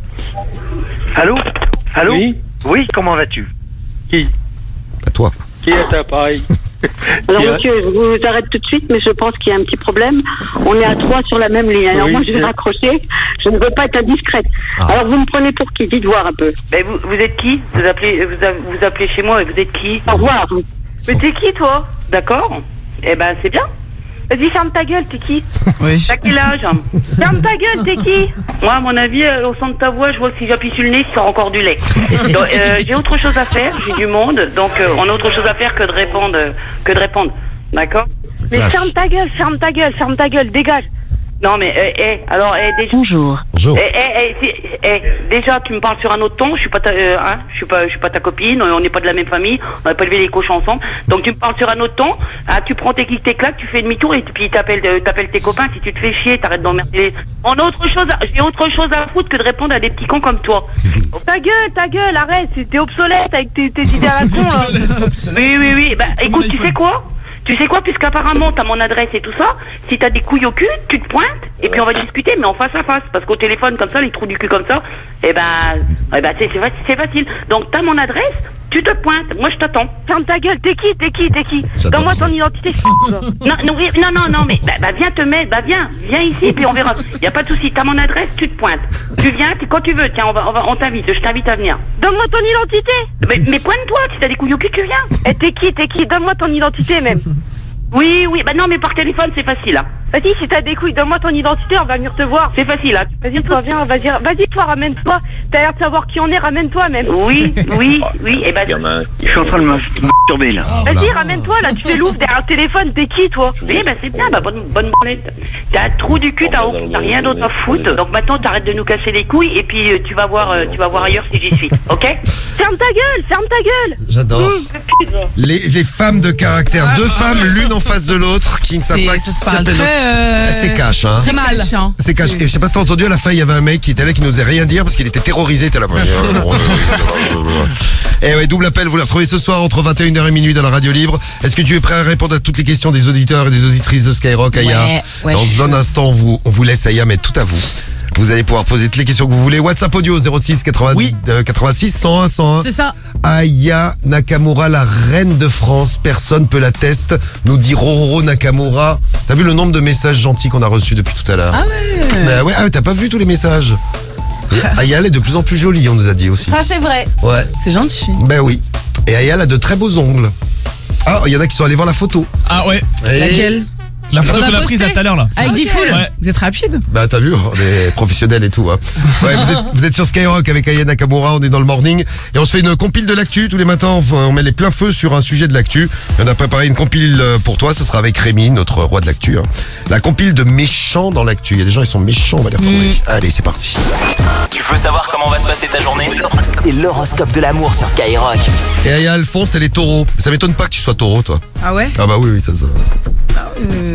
Allô Allô Oui. Oui, comment vas-tu? Qui À toi. Qui est à l'appareil? Alors Qui a- monsieur, je vous arrête tout de suite, mais je pense qu'il y a un petit problème. On est à trois sur la même ligne. Alors Oui, moi, je vais c'est- raccrocher. Je ne veux pas être indiscrète. Ah. Alors vous me prenez pour qui? Dites voir un peu. Ben vous, vous êtes qui? Vous appelez, vous, a- vous appelez chez moi et vous êtes qui? Au revoir. Mais t'es qui toi? D'accord. Eh ben c'est bien. Vas-y, ferme ta gueule, t'es qui? Oui. T'as quel âge? Ferme ta gueule, t'es qui? Moi, à mon avis, euh, au son de ta voix, je vois que si j'appuie sur le nez, il sort encore du lait. Donc, euh, j'ai autre chose à faire, j'ai du monde, donc euh, on a autre chose à faire que de répondre, euh, que de répondre. D'accord? Mais clash. ferme ta gueule, ferme ta gueule, ferme ta gueule, dégage. Non mais, eh, eh, alors, eh, déjà... Bonjour. Bonjour. Eh, eh, eh, si- eh, déjà, tu me parles sur un autre ton. Je suis pas ta, euh, hein, je suis pas, je suis pas ta copine. On n'est pas de la même famille. On n'a pas élevé les cochons ensemble. Donc tu me parles sur un autre ton. Hein, tu prends tes clics, tes claques, tu fais demi-tour et puis t'appelles, euh, t'appelles tes copains. Si tu te fais chier, t'arrêtes d'emmerder. On a autre chose. à- J'ai autre chose à foutre que de répondre à des petits cons comme toi. Ta gueule, ta gueule, arrête. T'es obsolète avec tes, tes idées à la con. Là. Oui, oui, oui. Bah, écoute, tu sais quoi? Tu sais quoi, puisqu'apparemment t'as mon adresse et tout ça, si t'as des couilles au cul, tu te pointes, et puis on va discuter, mais en face à face, parce qu'au téléphone comme ça, les trous du cul comme ça, eh ben, eh ben c'est, c'est, faci- c'est facile. Donc t'as mon adresse, tu te pointes, moi je t'attends. Ferme ta gueule, t'es qui, t'es qui, t'es qui? Ça Donne-moi donne ton identité. non, non, oui, non, non, non, mais bah, bah, viens te mettre, bah viens, viens ici, puis on verra. Y a pas de souci, t'as mon adresse, tu te pointes. Tu viens, tu- quand tu veux, tiens, on va, on va, on t'invite, je t'invite à venir. Donne-moi ton identité. Mais, mais pointe-toi, si t'as des couilles au cul, tu viens. Et t'es qui, t'es qui? Donne-moi ton identité même. Oui, oui, bah non, mais par téléphone, c'est facile, hein. Vas-y, si t'as des couilles, donne-moi ton identité, on va venir te voir. C'est facile, hein. Vas-y, toi, viens, vas-y, vas-y, toi, ramène-toi. T'as l'air de savoir qui on est, ramène-toi, même. Oui, oui, oui, et ben. Je suis en train de me masturber là. Vas-y, ramène-toi, là, tu fais l'ouvre derrière le téléphone, t'es qui, toi? Oui, bah c'est bien, bah bonne, bonne branlette. T'as un trou du cul, t'as, t'as rien d'autre à foutre. Donc maintenant, t'arrêtes de nous casser les couilles, et puis euh, tu vas voir, euh, tu vas voir ailleurs si j'y suis, ok? Ferme ta gueule, ferme ta gueule. J'adore. Mmh. Les, les femmes de caractère, deux femmes l'une en face de l'autre qui ne savent C'est- pas ça qui se parle s'appelle très, l'autre. euh, C'est cash, hein. très mal. Cash, hein. C'est cash. Et je sais pas si t'as entendu, à la fin, il y avait un mec qui était là qui n'osait rien dire parce qu'il était terrorisé. T'es là. Et ouais, double appel, vous les retrouvez ce soir entre vingt et une heures et minuit dans la radio libre. Est-ce que tu es prêt à répondre à toutes les questions des auditeurs et des auditrices de Skyrock, Aya? Ouais, ouais, Dans je- un instant, on vous, on vous laisse, Aya, mettre tout à vous. Vous allez pouvoir poser toutes les questions que vous voulez. WhatsApp audio zéro six quatre-vingt-dix, euh, quatre-vingt-six cent un cent un. C'est ça. Aya Nakamura, la reine de France, personne peut la tester, nous dit Rororo Nakamura. T'as vu le nombre de messages gentils qu'on a reçus depuis tout à l'heure? Ah ouais. Bah ouais, ah, t'as pas vu tous les messages? Et Aya, elle est de plus en plus jolie, on nous a dit aussi. Ça, c'est vrai. Ouais. C'est gentil. Ben oui. Et Aya, elle a de très beaux ongles. Ah, il y en a qui sont allés voir la photo. Ah ouais. Laquelle? La photo On a qu'on a prise posté là tout à l'heure là. Avec Ok. Diffoul. Ouais. Vous êtes rapide. Bah t'as vu, on est professionnels et tout. Hein. Ouais, vous, êtes, vous êtes sur Skyrock avec Aya Nakamura, on est dans le morning et on se fait une compile de l'actu tous les matins. On, on met les pleins feux sur un sujet de l'actu. Et on a préparé une compile pour toi, ça sera avec Rémi, notre roi de l'actu. Hein. La compile de méchants dans l'actu. Il y a des gens, ils sont méchants, on va les retrouver. Mm. Allez, c'est parti. Tu veux savoir comment va se passer ta journée? C'est l'horoscope de l'amour sur Skyrock. Et Aya Alphonse, elle est taureau. Ça m'étonne pas que tu sois taureau, toi. Ah ouais? Ah bah oui, oui, ça se... Euh,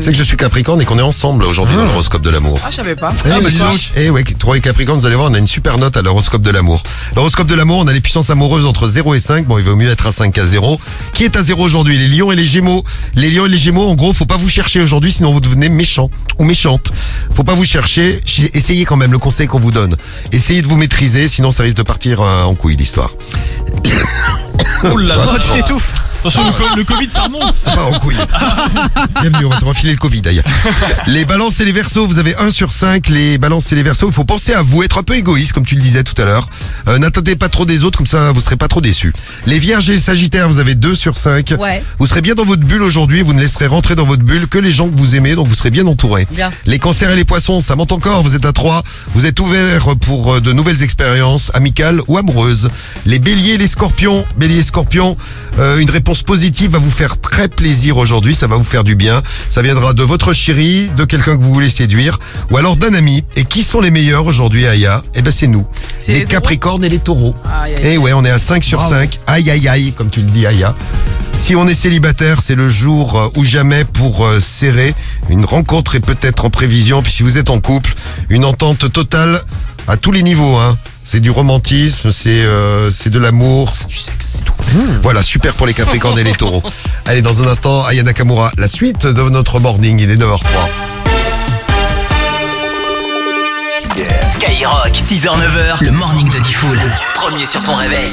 Tu sais que je suis Capricorne et qu'on est ensemble aujourd'hui dans l'horoscope de l'amour. Ah, je savais pas. Eh Ah, oui, bah, dis donc. eh ouais, trois et Capricorne, vous allez voir, on a une super note à l'horoscope de l'amour. L'horoscope de l'amour, on a les puissances amoureuses entre zéro et cinq. Bon, il vaut mieux être à cinq qu'à zéro. Qui est à zéro aujourd'hui? Les lions et les gémeaux. Les lions et les gémeaux, en gros, faut pas vous chercher aujourd'hui, sinon vous devenez méchant ou méchante. Faut pas vous chercher. Essayez quand même le conseil qu'on vous donne. Essayez de vous maîtriser, sinon ça risque de partir euh, en couille l'histoire. Oh là là, Ah, tu t'étouffes. Attention, le, co- le Covid, ça remonte. Ça part en couille. Bienvenue, on va te refiler le Covid d'ailleurs. Les balances et les verseaux, vous avez un sur cinq. Les balances et les verseaux, il faut penser à vous, être un peu égoïste, comme tu le disais tout à l'heure. Euh, N'attendez pas trop des autres, comme ça vous serez pas trop déçus. Les vierges et les sagittaires, vous avez deux sur cinq. Ouais. Vous serez bien dans votre bulle aujourd'hui, vous ne laisserez rentrer dans votre bulle que les gens que vous aimez, donc vous serez bien entourés. Bien. Les cancers et les poissons, ça monte encore, vous êtes à trois. Vous êtes ouverts pour euh, de nouvelles expériences, amicales ou amoureuses. Les béliers et les scorpions, béliers et scorpions, euh, une réponse positive va vous faire très plaisir aujourd'hui, ça va vous faire du bien. Ça viendra de votre chérie, de quelqu'un que vous voulez séduire, ou alors d'un ami. Et qui sont les meilleurs aujourd'hui, Aya? Eh ben c'est nous, C'est les les Capricornes et les Taureaux. Aïe, aïe, Eh aïe. ouais, on est à cinq sur Bravo. cinq. Aïe aïe aïe, comme tu le dis, Aya. Si on est célibataire, c'est le jour euh, ou jamais pour euh, serrer. Une rencontre est peut-être en prévision. Puis si vous êtes en couple, une entente totale à tous les niveaux, hein. C'est du romantisme, c'est euh, c'est de l'amour, c'est du sexe, c'est tout. Voilà, super pour les Capricornes et les Taureaux. Allez, dans un instant, Aya Nakamura, la suite de notre morning, il est neuf heures trois. Skyrock, six heures neuf heures, le morning de Diffoul. Premier sur ton réveil.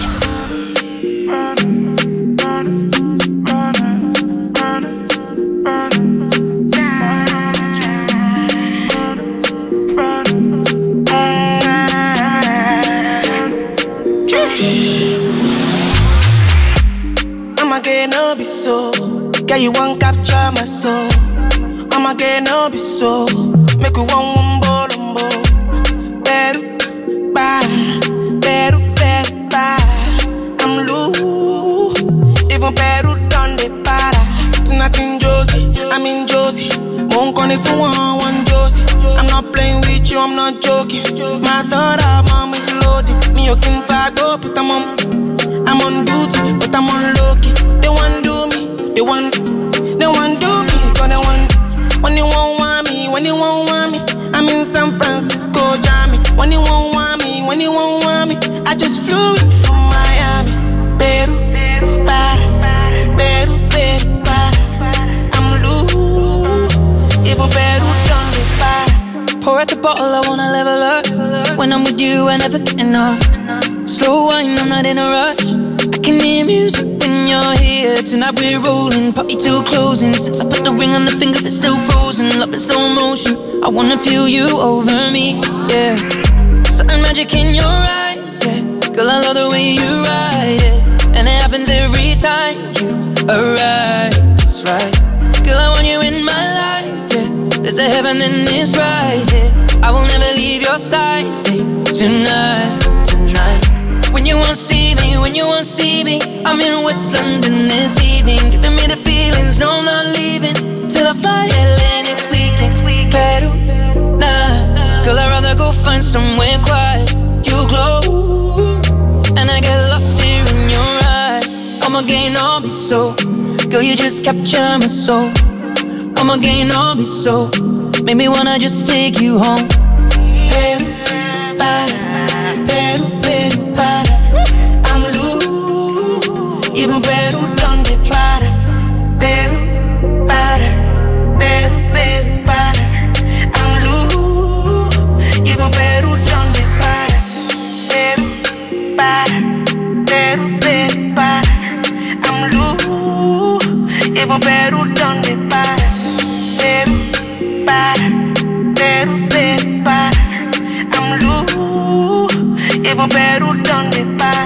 I'ma get no be so. Girl, you won't capture my soul. I'ma get no be so. Make you one one bolombo. Better, bye. Better, better, bye. I'm loose. Even better done the para. Tonight in Josie, I'm in Josie. Won't call if you want one Josie. I'm not playing with you, I'm not joking. My thought of mom is loaded. Me, you can fuck up, but I'm on. I'm on duty, but I'm on low-key. They want do me, they want, they want do me, but they want, when you won't want me, when you won't want me, I'm in San Francisco, Jammy. When you won't want me, when you won't want me, I just flew in from Miami. Peru, para, Peru, Peru, para. I'm loose, even Peru done the para. Pour out the bottle, I wanna level up. When I'm with you, I never get enough. Slow wine, I'm not in a rush. I can hear music when you're here. Tonight we're rolling, party till closing. Since I put the ring on the finger, it's still frozen. Love in slow motion, I wanna feel you over me, yeah. Certain magic in your eyes, yeah. Girl, I love the way you ride it, and it happens every time you arrive, that's right. Girl, I want you in my life, yeah. There's a heaven and it's right here, yeah. I will never leave your side, stay tonight, tonight. When you won't see me, when you won't see me, I'm in West London this evening, giving me the feelings, no I'm not leaving, till I fly L A next weekend. Peru, nah, girl I'd rather go find somewhere quiet. You glow, and I get lost here in your eyes. I'ma gain all be so, girl you just capture my soul. I'ma gain all be so, make me wanna just take you home. Peru, para, Peru, Peru, para. I'm loose, even Peru done the para. Peru, para, Peru, Peru, para. I'm loose, even Peru done the para. Peru, para, Peru, Peru, para. I'm loose, even Peru done the para. Peru, para, Peru, Peru, para. I'm loose, even Peru done the para.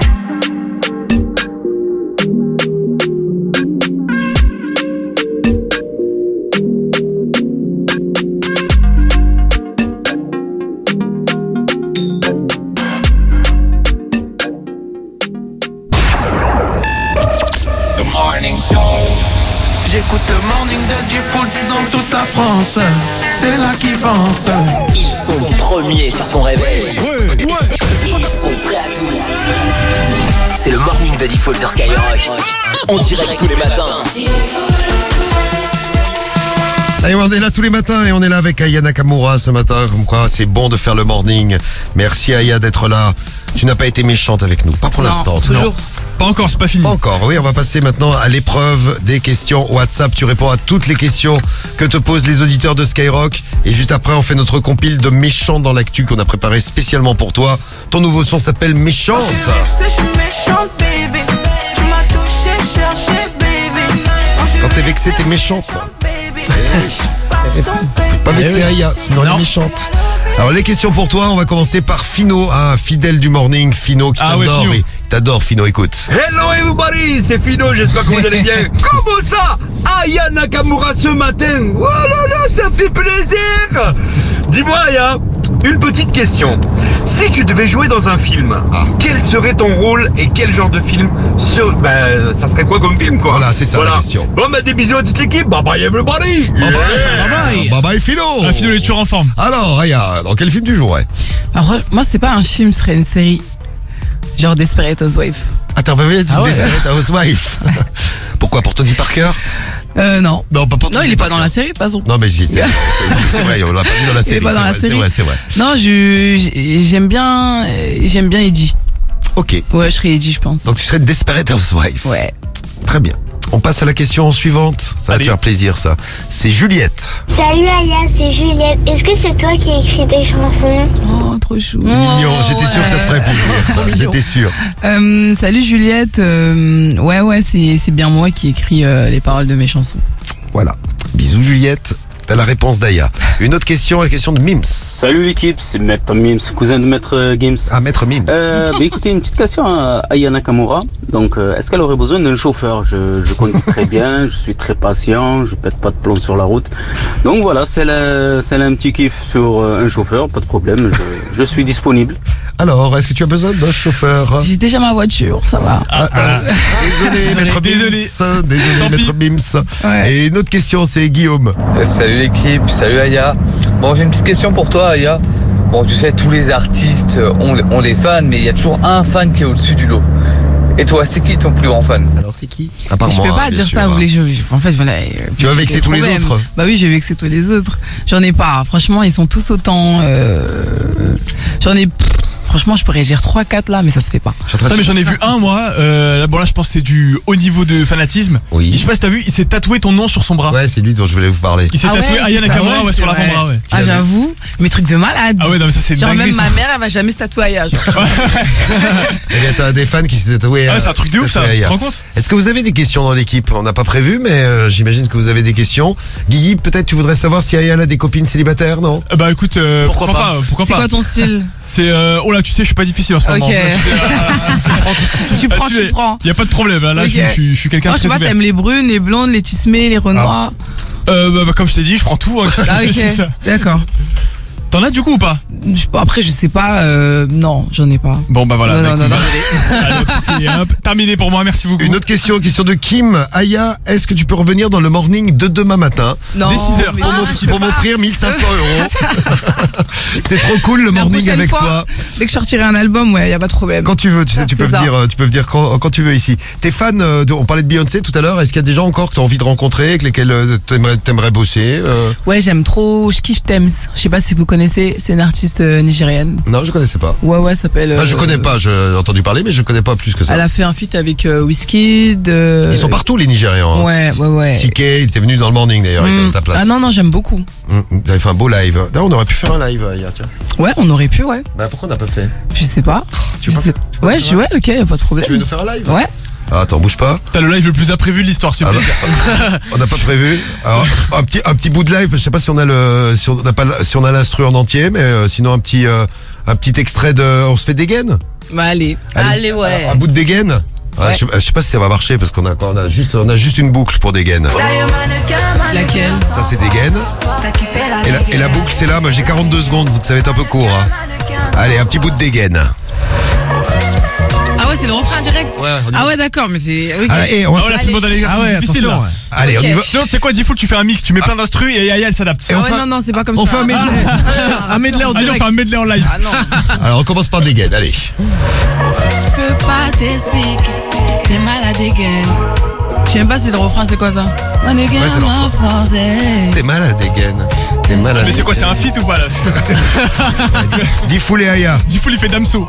The Morning Show. J'écoute le morning de Diffoul dans toute la France. C'est là qu'ils pensent. Ils sont premiers sur ton réveil. Ouais, ouais. Ils sont prêts à tout. C'est le morning de Diffoul sur Skyrock. On dirait tous les matins. Ça y est, on est là tous les matins et on est là avec Aya Nakamura ce matin. Comme quoi, c'est bon de faire le morning. Merci Aya d'être là. Tu n'as pas été méchante avec nous, pas pour Non, l'instant. toujours. Non. Pas encore, c'est pas fini. Pas encore, oui, on va passer maintenant à l'épreuve des questions WhatsApp. Tu réponds à toutes les questions que te posent les auditeurs de Skyrock. Et juste après, on fait notre compile de méchants dans l'actu qu'on a préparé spécialement pour toi. Ton nouveau son s'appelle Méchante. Je suis méchante, baby. Tu m'as touché, cherché, baby. Quand t'es vexé, t'es méchante. Pas vexé Aya, sinon elle est méchante. Alors les questions pour toi, on va commencer par Fino, un fidèle du morning, Fino qui Ah ouais, t'adore. Fino. et t'adore Fino, écoute. Hello everybody, c'est Fino, j'espère que vous allez bien. Comment ça, Aya Nakamura ce matin? Oh là là, ça fait plaisir. Dis-moi Aya, une petite question. Si tu devais jouer dans un film, quel serait ton rôle et quel genre de film sur... Ben, ça serait quoi comme film, quoi? Voilà, c'est ça la question. Bon, ben, des bisous à toute l'équipe. Bye bye everybody. Bye bye, bye bye Fino. Ah, Fino, il est toujours en forme. Alors Aya, dans quel film tu jouerais? Alors, moi, c'est pas un film, ce serait une série. Genre Desperate Housewives. Attends, pas bien, tu Ah ouais. Desperate Housewife. Pourquoi, pour Tony Parker? Euh, non. Non, pas pour Non, Tony il est pas Parker. dans la série, de toute façon. Non, mais si, c'est c'est- c'est vrai, on l'a pas vu dans la Il série. est pas dans c'est la vrai, série. C'est vrai, c'est vrai. Non, je, j'ai- j'aime bien, euh, j'aime bien Eddie. Ok. Ouais, je serais Eddie, je pense. Donc tu serais Desperate Housewife. Ouais. Très bien. On passe à la question suivante. Ça va te faire plaisir, ça. C'est Juliette. Salut Aya, c'est Juliette. Est-ce que c'est toi qui as écrit des chansons? Oh, trop chou. C'est mignon. J'étais sûr que ça te ferait plaisir, ça. J'étais sûr. Euh, salut Juliette. Euh, ouais, ouais, c'est, c'est bien moi qui écris euh, les paroles de mes chansons. Voilà. Bisous Juliette. T'as la réponse d'Aya. Une autre question, la question de Mims. Salut l'équipe, c'est Maître Mims, cousin de Maître Gims. Ah, Maître Mims. Euh, bah écoutez, une petite question à Aya Nakamura. Donc, euh, est-ce qu'elle aurait besoin d'un chauffeur? Je, je conduis très bien, je suis très patient, je pète pas de plomb sur la route. Donc voilà, si elle a, si elle a un petit kiff sur euh, un chauffeur, pas de problème, je, je suis disponible. Alors, est-ce que tu as besoin d'un chauffeur? J'ai déjà ma voiture, ça va. Ah, ah, désolé, Maître désolé. Mims. Désolé, Maître Mims. Ouais. Et une autre question, c'est Guillaume. Euh, Salut l'équipe, salut Aya. Bon, j'ai une petite question pour toi Aya. Bon, tu sais, tous les artistes euh, ont, ont des fans, mais il y a toujours un fan qui est au-dessus du lot. Et toi, c'est qui ton plus grand fan? Alors c'est qui? Je peux pas dire ça, vous voulez, je, en fait, voilà. Tu vas vexer tous les autres? Bah oui, je vais vexer tous les autres. J'en ai pas. Franchement, ils sont tous autant. Euh... J'en ai. Franchement, je pourrais dire trois quatre là, mais ça se fait pas. Non, mais j'en ai vu un moi. Euh, là, bon là, je pense que c'est du haut niveau de fanatisme. Oui. Et je sais pas si t'as vu, il s'est tatoué ton nom sur son bras. Ouais, c'est lui dont je voulais vous parler. Il s'est Ah tatoué ouais, Aya c'est Nakamura pas vrai, ouais, c'est sur vrai. l'avant-bras. Ouais. Ah, j'avoue, mes trucs de malade. Ah ouais, non mais ça c'est Genre dingue. même ma mère, elle va jamais se tatouer Aya. Genre. Eh bien, t'as des fans qui s'est tatoué. Ah ouais, c'est un truc de ouf, ça. Tu te rends compte? Est-ce que vous avez des questions dans l'équipe? On n'a pas prévu, mais euh, j'imagine que vous avez des questions. Guigui, peut-être tu voudrais savoir si Aya a des copines célibataires, non? Euh, Bah écoute, euh, Pourquoi pourquoi, pas pas, pourquoi C'est pas. quoi ton style? C'est euh, oh là, tu sais, je suis pas difficile en ce moment. Ok. Tu prends, tu prends. Y a pas de problème. Là, Ok. je, je, suis- je suis quelqu'un Non, de je sais très pas, ouvert. t'aimes les brunes, les blondes, les tismés, les renois. Euh, bah, bah, comme je t'ai dit, je prends tout. Hein, Ah, ok. c'est ça. D'accord. T'en as du coup ou pas? Je- Après, je sais pas. Euh, non, j'en ai pas. Bon bah voilà. Non, bah, non, non, écoute, non. allez, hop, c'est hop, terminé pour moi. Merci beaucoup. Une autre question, question de Kim. Aya, est-ce que tu peux revenir dans le morning de demain matin? Non, Dès six heures. mais Pour non, m'offrir- je peux pour pas. m'offrir mille cinq cents euros. C'est trop cool le La morning prochaine avec fois, toi. Dès que je sortirai un album, ouais, y a pas de problème. Quand tu veux, tu sais, tu C'est peux ça. venir, euh, tu peux venir quand, quand tu veux ici. T'es fan euh, de, on parlait de Beyoncé tout à l'heure. Est-ce qu'il y a des gens encore que t'as envie de rencontrer, avec lesquels euh, t'aimerais, t'aimerais bosser euh Ouais, j'aime trop. Je kiffe Thames. Je sais pas si vous connaissez. C'est une artiste euh, nigérienne. Non, je connaissais pas. Ouais, ouais, ça s'appelle. Enfin, je euh, connais pas. J'ai entendu parler, mais je connais pas plus que ça. Elle a fait un feat avec euh, Wizkid. euh, Ils sont partout les Nigérians. hein. Ouais, ouais, ouais. C K, il était venu dans le morning d'ailleurs, il était Mm. à ta place. Ah non, non, j'aime beaucoup. Mm, Vous avez fait un beau live. Là, on aurait pu faire un live euh, hier, tiens. Ouais, on aurait pu, ouais. Bah pourquoi on n'a pas fait? Je sais pas. Tu Je veux sais- pas faire- tu veux Ouais, pas je, faire ouais, ok, y a pas de problème. Tu veux nous faire un live? Ouais. Ah, attends, bouge pas. T'as le live le plus imprévu de l'histoire, s'il te Ah, plaît. On n'a pas prévu. Alors, un petit un petit bout de live. Je sais pas si on a le si on n'a pas le- si on a l'instru en entier, mais euh, sinon un petit euh, un petit extrait de. On se fait des gaines. Bah, allez. Allez. Allez, ouais. Un bout de dégaine. Ouais, Ouais. je, sais, je sais pas si ça va marcher parce qu'on a on a juste on a juste une boucle pour dégaine. Laquelle? Ça c'est dégaine. Et la, et la boucle c'est là. Moi j'ai quarante-deux secondes donc ça va être un peu court. hein. Allez, un petit bout de dégaine. Ah ouais, c'est le refrain direct. Ouais, on y va. Ah ouais, d'accord, mais c'est. ok. Ah, et on va Ah ouais, là, faire- tu demandes à l'exercice Ah ouais, difficile, attention, là. ouais. Allez, Ok. on y va. Sinon, tu sais quoi, Diffoul, tu fais un mix, tu mets plein d'instrus et Yaya, elle s'adapte. Ah on ouais, fait- non, non, c'est pas comme on ça. fait un medley. Un medley en Allez, on direct. fait un medley en live. Ah non. Alors on commence par dégaine. Allez. Je peux pas t'expliquer. T'es malade again. Je sais même pas si le refrain c'est quoi ça. Ouais, c'est leur refrain. T'es malade, Egen. T'es malade. Mais c'est quoi, c'est un feat ou pas là? Diffoul et Aya. Diffoul il fait Damso.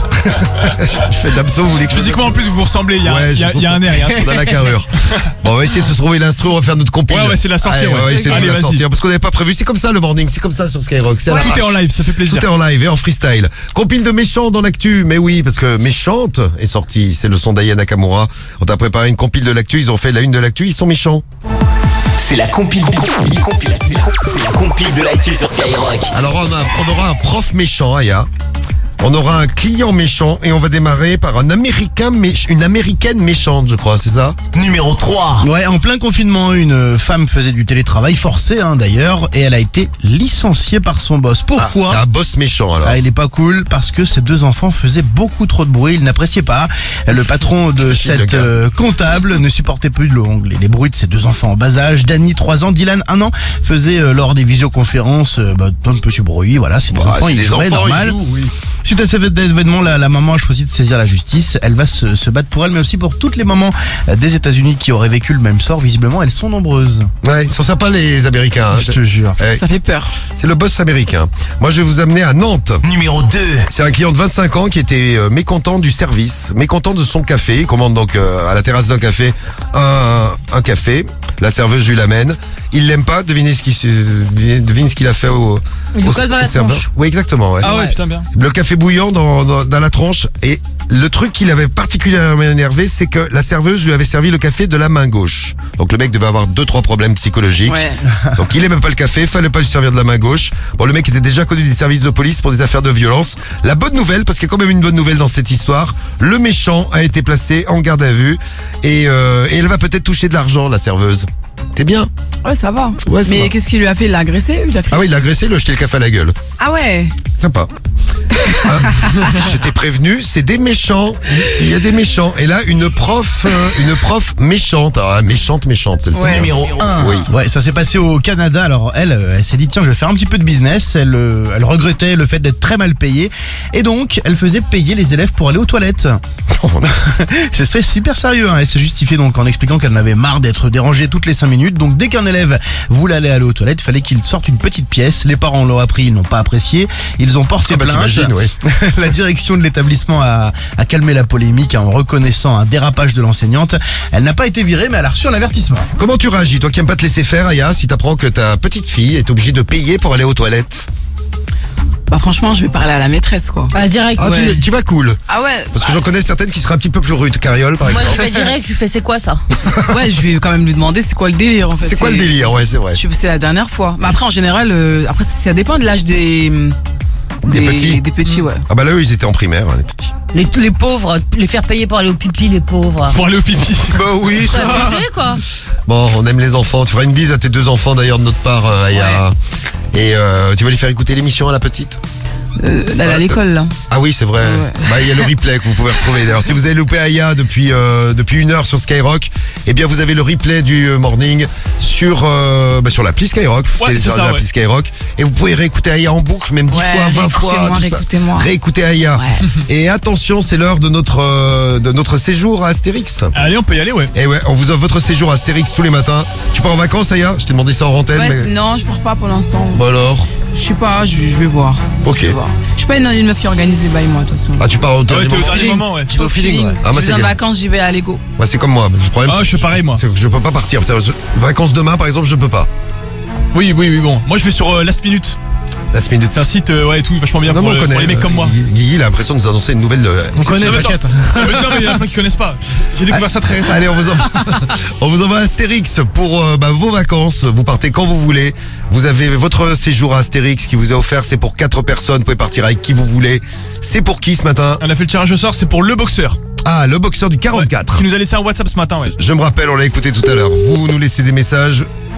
Je fais Damso, vous voulez que... Physiquement en plus vous vous ressemblez, il y a, Ouais, y a, je y a un air. Y a un... On a la carrure. Bon, on va essayer de se trouver l'instru, on va faire notre compil. Ouais, ouais, c'est la sortie. Allez, ouais. on va essayer Allez, de la vas-y. sortir parce qu'on n'avait pas prévu. C'est comme ça le morning, c'est comme ça sur Skyrock. C'est à Ouais, la tout est arrache. en live, ça fait plaisir. Tout est en live et en freestyle. Compile de méchants dans l'actu, mais oui, parce que Méchante est sorti. C'est le son d'Aya Nakamura. On t'a préparé une compile de l'actu. Ils ont fait la une de l'actu. Ils sont méchants. C'est la compile, compile, compile, c'est la compile de l'actu sur Skyrock. Alors on, a, on aura un prof méchant, Aya. On aura un client méchant et on va démarrer par un américain méch- une américaine méchante, je crois, c'est ça? Numéro trois. Ouais, en plein confinement, une femme faisait du télétravail forcé hein, d'ailleurs et elle a été licenciée par son boss. Pourquoi? Ah, c'est un boss méchant alors. Ah, il est pas cool parce que ses deux enfants faisaient beaucoup trop de bruit, il n'appréciait pas. Le patron de cette euh, comptable ne supportait plus de l'ongle. Les bruits de ses deux enfants en bas âge, Danny trois ans, Dylan un an, faisaient euh, lors des visioconférences euh, bah, un peu bruit. Voilà, c'est des Bah, enfants, c'est ils des jouaient enfants, normal. ils jouent, oui. Suite à cet événement, la, la maman a choisi de saisir la justice. Elle va se, se battre pour elle, mais aussi pour toutes les mamans des États-Unis qui auraient vécu le même sort. Visiblement, elles sont nombreuses. Ouais, ils sont sympas les Américains. hein. Je te jure. Ouais. Ça fait peur. C'est le boss américain. Moi, je vais vous amener à Nantes. Numéro deux. C'est un client de vingt-cinq ans qui était euh, mécontent du service, mécontent de son café. Il commande donc euh, à la terrasse d'un café un, un café. La serveuse lui l'amène. Il l'aime pas. Devinez ce qu'il devine, devine ce qu'il a fait au, Il lui au, colle dans au la serveur. tronche. Oui, exactement. Ouais. Ah ouais, putain bien. Le café bouillant dans, dans, dans la tronche. Et le truc qui l'avait particulièrement énervé, c'est que la serveuse lui avait servi le café de la main gauche. Donc le mec devait avoir deux trois problèmes psychologiques. Ouais. Donc il aimait pas le café, fallait pas lui servir de la main gauche. Bon, le mec était déjà connu des services de police pour des affaires de violence. La bonne nouvelle, parce qu'il y a quand même une bonne nouvelle dans cette histoire, le méchant a été placé en garde à vue et, euh, et elle va peut-être toucher de l'argent, la serveuse. T'es bien? Ouais, ça va. Ouais, ça Mais va. qu'est-ce qu'il lui a fait? Il l'a agressé? Il l'a Ah oui, il l'a agressé, il lui a jeté le café à la gueule. Ah ouais. Sympa. Hein, je t'ai prévenu, c'est des méchants. Il y a des méchants. Et là, une prof, euh, une prof méchante. Alors, méchante, méchante, celle-ci. Ouais. Numéro un. Oui. Ouais, ça s'est passé au Canada. Alors elle, euh, elle s'est dit tiens, je vais faire un petit peu de business. Elle, euh, elle regrettait le fait d'être très mal payée et donc elle faisait payer les élèves pour aller aux toilettes. C'est c'est super sérieux. Hein. Elle s'est justifiée donc en expliquant qu'elle en avait marre d'être dérangée toutes les cinq minutes. Donc dès qu'un élève voulait aller aller aux toilettes, il fallait qu'il sorte une petite pièce. Les parents l'ont appris, ils n'ont pas apprécié. Ils ont porté Ah bah, plainte. t'imagines, ouais. La direction de l'établissement a, a calmé la polémique en reconnaissant un dérapage de l'enseignante. Elle n'a pas été virée, mais elle a reçu un avertissement. Comment tu réagis, toi qui aimes pas te laisser faire, Aya, si t'apprends que ta petite fille est obligée de payer pour aller aux toilettes? Bah franchement, je vais parler à la maîtresse quoi. Ah, direct. Ah, Ouais. tu, tu vas cool. Ah ouais. Parce que j'en connais certaines qui seraient un petit peu plus rudes. Carriole, par Moi, exemple. je vais direct, je fais c'est quoi ça? Ouais, je vais quand même lui demander c'est quoi le délire en fait. C'est quoi le délire? Ouais, c'est vrai. Je- C'est la dernière fois. Mais après, en général, euh, après ça dépend de l'âge des, Des petits. Des petits, ouais. Ah bah là, eux, ils étaient en primaire, hein, les petits. Les, les pauvres, les faire payer pour aller au pipi, les pauvres. Pour aller au pipi. Bah oui, C'est ça va. abusé quoi. Bon, on aime les enfants. Tu feras une bise à tes deux enfants d'ailleurs de notre part, euh, Aya. Et euh, tu vas lui faire écouter l'émission à la petite? Euh, elle est à l'école là. Ah oui, c'est vrai. Bah, il y a le replay que vous pouvez retrouver. D'ailleurs, si vous avez loupé Aya depuis euh, depuis une heure sur Skyrock, eh bien vous avez le replay du euh, morning sur euh, bah, sur l'appli Skyrock. Vous Ouais, téléchargez c'est ça, l'appli ouais. Skyrock et vous pouvez réécouter Aya en boucle, même dix Ouais, fois, vingt fois, réécoutez-moi, tout ça. réécoutez-moi. Réécoutez Aya. Ouais. Et attention, c'est l'heure de notre euh, de notre séjour à Astérix. Allez, on peut y aller, ouais. Et ouais, on vous offre votre séjour à Astérix tous les matins. Tu pars en vacances, Aya? Je t'ai demandé ça en antenne. Ouais, mais... c'est- non, je pars pas pour l'instant. Bon alors. Je sais pas, je, je vais voir. Ok. Je vais voir. Je suis pas une, une meuf qui organise les bails moi de toute façon. Ah, tu pars au Ah ouais, t'es au dernier moment. dernier moment, ouais. Je vais au feeling. ouais. Ah, moi, je c'est vais en bien. vacances, j'y vais à Lego. Ouais, c'est comme moi. mais Le problème, Ah, c'est je fais que pareil, moi. C'est que je peux pas partir. C'est- Vacances demain, par exemple, je peux pas. Oui, oui, oui, bon. Moi, je vais sur euh, Last Minute. Last Minute. C'est un site, euh, ouais, et tout, vachement bien Non, pour, mais on le- connaît. pour les mecs comme moi. Guigui, il a l'impression de nous annoncer une nouvelle. euh, On connaît, Non, mais t'inquiète. attends. Non, mais non, mais il y en a plein qui connaissent pas. J'ai découvert ça très récemment. Allez, on vous envoie, on vous envoie Astérix pour euh, bah, vos vacances. Vous partez quand vous voulez. Vous avez votre séjour à Astérix qui vous est offert. C'est pour quatre personnes. Vous pouvez partir avec qui vous voulez. C'est pour qui ce matin? On a fait le tirage au sort, c'est pour le boxeur. Ah, le boxeur du quarante-quatre. Qui nous a laissé un WhatsApp ce matin, ouais. Je me rappelle, on l'a écouté tout à l'heure. Vous nous laissez des messages.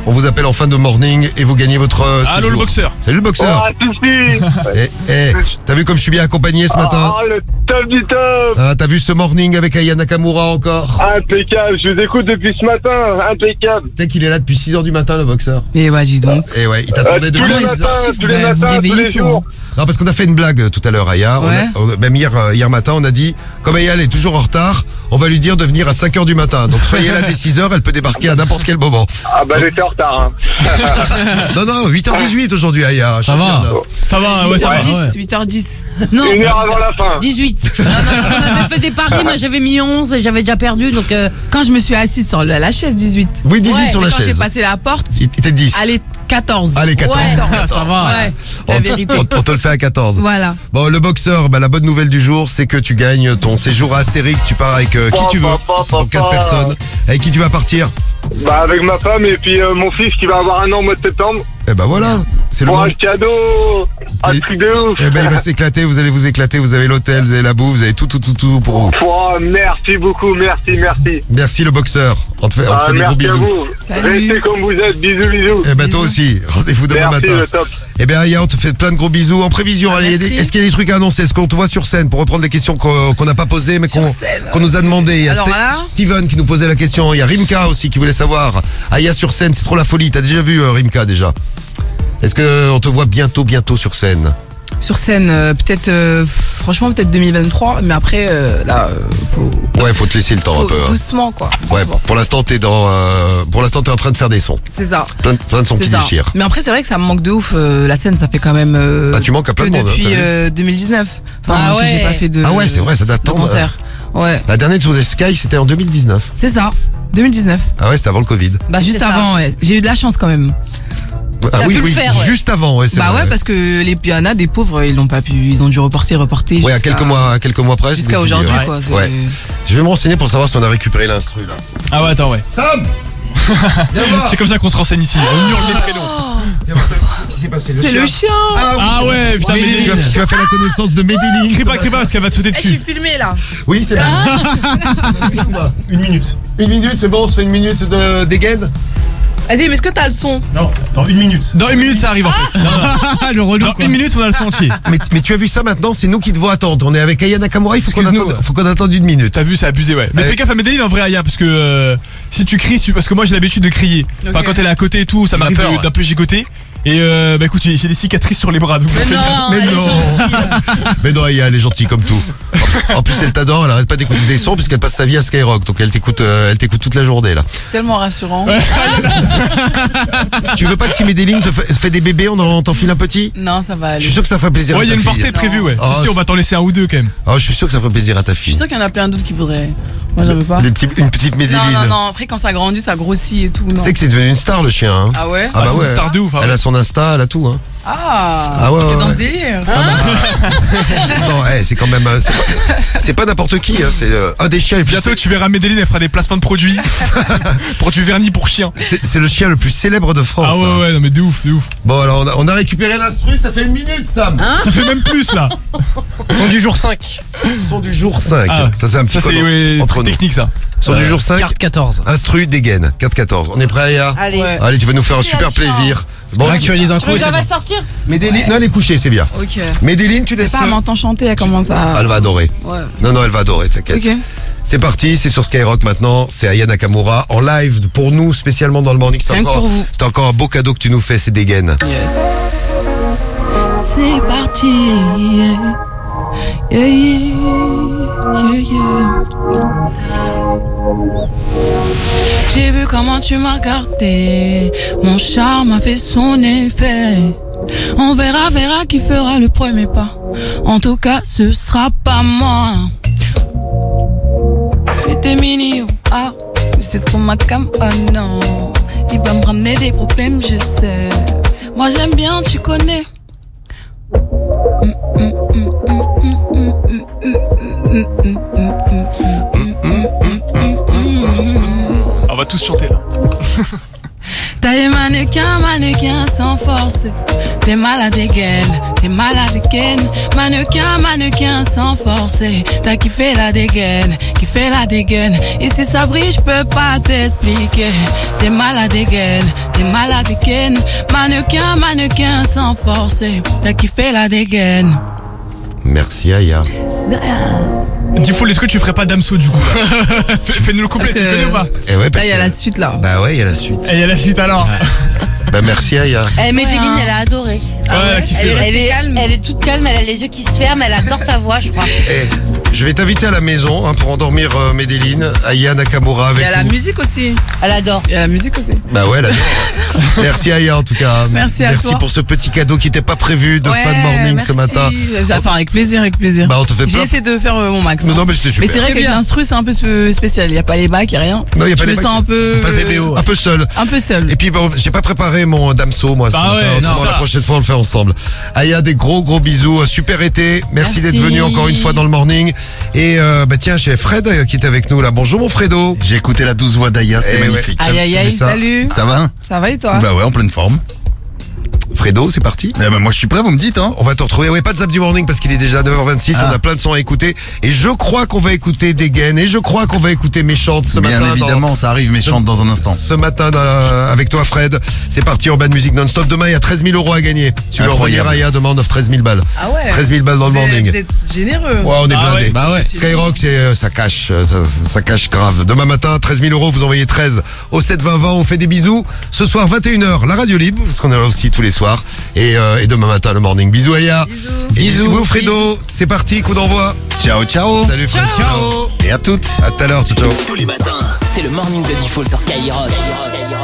On vous appelle en fin de morning et vous gagnez votre euh, Allô, séjour. le boxeur. Salut le boxeur. Oh, Eh, eh, t'as vu comme je suis bien accompagné ce matin? Oh, le top du top. Ah, t'as vu ce morning avec Aya Nakamura encore? Impeccable, je vous écoute depuis ce matin, impeccable. Tu sais qu'il est là depuis six heures du matin, le boxeur. Et ouais, dis donc. Et ouais, il t'attendait Euh, depuis... tous les matins, tous les matins, tous les jours. Non, parce qu'on a fait une blague euh, tout à l'heure, Aya. On a- Ouais. on a- même hier, euh, hier matin, on a dit, comme Aya elle est toujours en retard, on va lui dire de venir à cinq heures du matin. Donc soyez là dès six heures, elle peut débarquer à n'importe quel moment. Ah bah j'étais en retard. Hein. Non, non, huit heures dix-huit aujourd'hui, Aya. Ça va. Ça va, ouais, ça va. huit heures dix, ouais. huit heures dix. Non, Une heure avant la fin. dix-huit. Non, non, parce qu'on avait fait des paris, moi j'avais mis onze et j'avais déjà perdu, donc... euh, Quand je me suis assise sur la, la chaise, dix-huit. Oui, dix-huit Ouais, sur mais la quand j'ai chaise. passé la porte, Il était dix. allez, quatorze. Allez, quatorze. Ouais, Ça va. Ouais, On, la te- vérité. on te- on te le fait à quatorze. Voilà. Bon, le boxeur, bah, la bonne nouvelle du jour, c'est que tu gagnes ton séjour à Astérix. Tu pars avec euh, qui tu veux, pour quatre personnes. Avec qui tu vas partir? Bah avec ma femme et puis euh, mon fils qui va avoir un an au mois de septembre. Eh ben voilà, c'est le Pour moment. un cadeau, un Et- truc de ouf. Eh ben il va s'éclater, vous allez vous éclater, vous avez l'hôtel, vous avez la bouffe, vous avez tout, tout, tout, tout pour vous. Oh, merci beaucoup, merci, merci. Merci le boxeur, on te fait, on te Ah, fait des gros merci à bisous. vous. Salut. Restez comme vous êtes, bisous, bisous. Eh ben toi aussi, rendez-vous demain Merci, matin. le top. Eh ben Aya, on te fait plein de gros bisous. En prévision, Ah, allez, merci. est-ce qu'il y a des trucs à annoncer? Est-ce qu'on te voit sur scène pour reprendre les questions qu'on qu'on n'a pas posées mais qu'on Sur scène. qu'on nous a demandé? Il y a Alors Ste- là- Steven qui nous posait la question, il y a Rimka aussi qui voulait savoir. Aya sur scène, c'est trop la folie. T'as déjà vu euh, Rimka déjà? Est-ce que on te voit bientôt, bientôt sur scène? Sur scène, euh, peut-être, euh, franchement, peut-être deux mille vingt-trois, mais après, euh, là, euh, faut, Ouais, faut te laisser le temps faut un peu. hein. doucement, quoi. Ouais, pour l'instant t'es dans, euh, pour l'instant t'es en train de faire des sons, C'est ça. plein de, plein de sons C'est qui ça. déchirent. Mais après, c'est vrai que ça me manque de ouf. euh, la scène, ça fait quand même. euh, Bah, tu manques à plein que de monde, hein, depuis t'as vu euh, deux mille dix-neuf. Enfin, Ah que ouais. j'ai pas fait de. Ah ouais, c'est vrai, ça date de tant. concert. Ouais, La dernière tour des Sky, c'était en deux mille dix-neuf. c'est ça. deux mille dix-neuf. Ah ouais, c'était avant le Covid. bah, Juste c'est ça. avant, ouais. J'ai eu de la chance quand même. Ah T'as oui, pu le oui, faire, ouais. juste avant, ouais, c'est Bah vrai. ouais, parce que les pianas des pauvres, ils l'ont pas pu. Ils ont dû reporter, reporter. Ouais, à jusqu'à- quelques mois, à quelques mois près. Jusqu'à c'était fini, aujourd'hui, ouais. quoi. c'est- Ouais. Je vais me renseigner pour savoir si on a récupéré l'instru là. Ah ouais, attends, ouais. Sam, C'est comme ça qu'on se renseigne ici. On hurle les prénoms. Qu'est-ce qui s'est passé? C'est le chien. Ah ouais, putain, Tu mais as, tu as fait la connaissance de Medellin. Crie pas, crie pas parce qu'elle va te sauter Eh, je suis dessus. filmée là. Oui, c'est là. Une minute. Une minute, c'est bon, on se fait une minute de dégaine. Vas-y, mais est-ce que t'as le son? Non, dans une minute. Dans une minute, ça arrive en fait. Non, non. Le relou, Dans quoi. une minute, on a le son entier. Mais, mais tu as vu ça maintenant, c'est nous qui devons attendre. On est avec Aya Nakamura, il faut qu'on Excuse-nous. attende, faut qu'on attende une minute. T'as vu, c'est abusé, ouais. Mais Euh, fais gaffe à Medellin en vrai, Aya, parce que euh, si tu cries, parce que moi j'ai l'habitude de crier. Enfin, Ok. quand elle est à côté et tout, ça m'arrive peur, de- ouais. d'un peu gigoter. Et euh, bah écoute, j'ai j'ai des cicatrices sur les bras. Donc fais gaffe. Mais elle est non. Mais non, Aya, elle est gentille comme tout. En plus, elle t'adore, elle arrête pas d'écouter des sons puisqu'elle passe sa vie à Skyrock. Donc elle t'écoute, euh, elle t'écoute toute la journée là. Tellement rassurant. Tu veux pas que si Medellin te fait, fait des bébés, on en t'en file un petit? Non, ça va Je aller. suis sûr que ça ferait plaisir Ouais, à il y a ta une fille. portée prévue, ouais. Oh, si, si, on va t'en laisser un ou deux quand même. Oh, je suis sûr que ça ferait plaisir à ta Je suis fille. sûre qu'il y en a plein d'autres qui voudraient. Moi, j'en veux pas. Des petits, une petite Medellin. Non, non, non. Après, quand ça grandit, ça grossit et tout. Non. Tu sais que c'est devenu une star le chien. Hein. Ah ouais? Ah bah c'est une ouais. star de ouf, hein, Elle ouais. a son Insta, elle a tout. Hein. Ah, Ah ouais, t'es ouais, dans ouais. ce délire. Non, hey, c'est quand même, euh, c'est pas, c'est pas n'importe qui. Hein. C'est euh, un des chiens les plus. Bientôt, tu verras Medellin, elle fera des placements de produits pour du vernis pour chien. C'est c'est le chien le plus célèbre de France. Ah ouais, hein. ouais, non, mais de ouf, de ouf. Bon alors on a, on a récupéré l'instru, ça fait une minute Sam. Ça fait même plus là. Son du jour cinq. Son du jour cinq. Ah, ça c'est un petit Ça, code c'est ouais, entre nous. technique ça. Son du jour cinq. Carte quatorze. Instru dégaine. quatre quatorze. On est prêt Aya? Allez. Ouais. Allez, tu vas nous faire un super Merci, plaisir. Bon, Actualise un Tu coup veux et que c'est ça va bon. sortir? Medellin, non elle est couchée, c'est bien. Ok. Medellin, tu C'est laisses. pas, elle m'entend chanter, elle commence à. Elle va adorer. Ouais. Non, non, elle va adorer, t'inquiète. Ok. C'est parti, c'est sur Skyrock maintenant. C'est Aya Nakamura en live pour nous, spécialement dans le morning. C'est Rien que encore, pour vous. c'est encore un beau cadeau que tu nous fais, c'est dégaine. Yes. C'est parti. Yeah, yeah, yeah, yeah. J'ai vu comment tu m'as regardé. Mon charme a fait son effet. On verra, verra qui fera le premier pas. En tout cas, ce sera pas moi. C'était mini, ah, c'est trop ma cam, ah non. Il va me ramener des problèmes, je sais. Moi j'aime bien, tu connais. On va tous chanter là. T'es mannequin, mannequin sans force. T'es malade again, t'es malade again. Mannequin, mannequin sans force. T'as kiffé la dégaine, kiffé la dégaine. Ici ça brille, j'peux pas t'expliquer. T'es malade again, t'es malade again. Mannequin, mannequin sans force. T'as kiffé la dégaine. Merci Aya. Diffoul, est-ce que tu ferais pas Damso du coup là? Fais-nous le couplet, Parce tu que- connais ou pas? Eh ouais, Là, parce il y a que- la suite là. Bah ouais, il y a la suite. Et il y a la suite alors. Bah merci Aya. Eh, Medellin, elle a adoré. Ouais, elle a kiffé, Elle, ouais. elle est, elle est toute calme, elle a les yeux qui se ferment, elle adore ta voix, je crois. Eh, je vais t'inviter à la maison hein, pour endormir euh, Medellin. Aya Nakamura Il avec y a la nous. musique aussi. Elle adore. Il y a la musique aussi. Bah ouais, elle adore. Merci Aya en tout cas. Merci à Merci toi. pour ce petit cadeau qui n'était pas prévu de Ouais, Fan Morning merci. ce matin. Enfin, avec plaisir, avec plaisir. Bah on te fait J'ai plein. essayé de faire euh, mon max. Non, hein. non, mais c'était super. Mais c'est vrai Très qu'avec bien. l'instru, c'est un peu sp- spécial. Il n'y a pas les bacs, il n'y a rien. Non, y a pas je les me bacs. sens un peu. Pas le V B O, ouais. Un peu seul. Un peu seul. Et puis bon, j'ai pas préparé mon Damso moi ce Bah matin. ouais, Autrement, non, la ça. prochaine fois on le fait ensemble. Aya, des gros gros bisous, un super été. Merci, Merci. d'être venu encore une fois dans le morning. Et euh, bah tiens, j'ai Fred euh, qui est avec nous là. Bonjour mon Fredo. J'ai écouté la douce voix d'Aya, c'était Eh ouais. magnifique. Aïe aïe T'as aïe, vu ça salut. Ça va? Ça va et toi? Bah ouais, en pleine forme. Fredo, c'est parti. Eh ben moi je suis prêt, vous me dites hein. On va te retrouver. Ouais, pas de zap du morning parce qu'il est déjà neuf heures vingt-six. Ah. On a plein de sons à écouter. Et je crois qu'on va écouter Dégaine. Et je crois qu'on va écouter Méchante ce Bien matin. évidemment, dans- ça arrive méchante dans un instant. Ce matin dans la- avec toi Fred. C'est parti, Urban Music non-stop. Demain, il y a treize mille euros à gagner. Tu veux envoyer Incroyable. Raya, demain on offre treize mille balles. Ah ouais. treize mille balles dans le Vous êtes- morning. Vous êtes généreux. Ouais, on est Ah blindés. ouais, bah ouais. Skyrock, c'est, euh, ça cache, euh, ça, ça cache grave. Demain matin, treize mille euros, vous envoyez treize au sept vingt vingt, on fait des bisous. Ce soir, vingt et une heures, la radio libre, parce qu'on est là aussi tous les soirs. Et, euh, et demain matin, le morning. Bisous Aya. Bisous. Et bisous, Bisous. Fredo. C'est parti, coup d'envoi. Ciao, ciao. Salut Fred. Ciao. Et à toutes. À tout à l'heure, ciao. Tous les matins, c'est le morning de Diffoul sur Skyrock.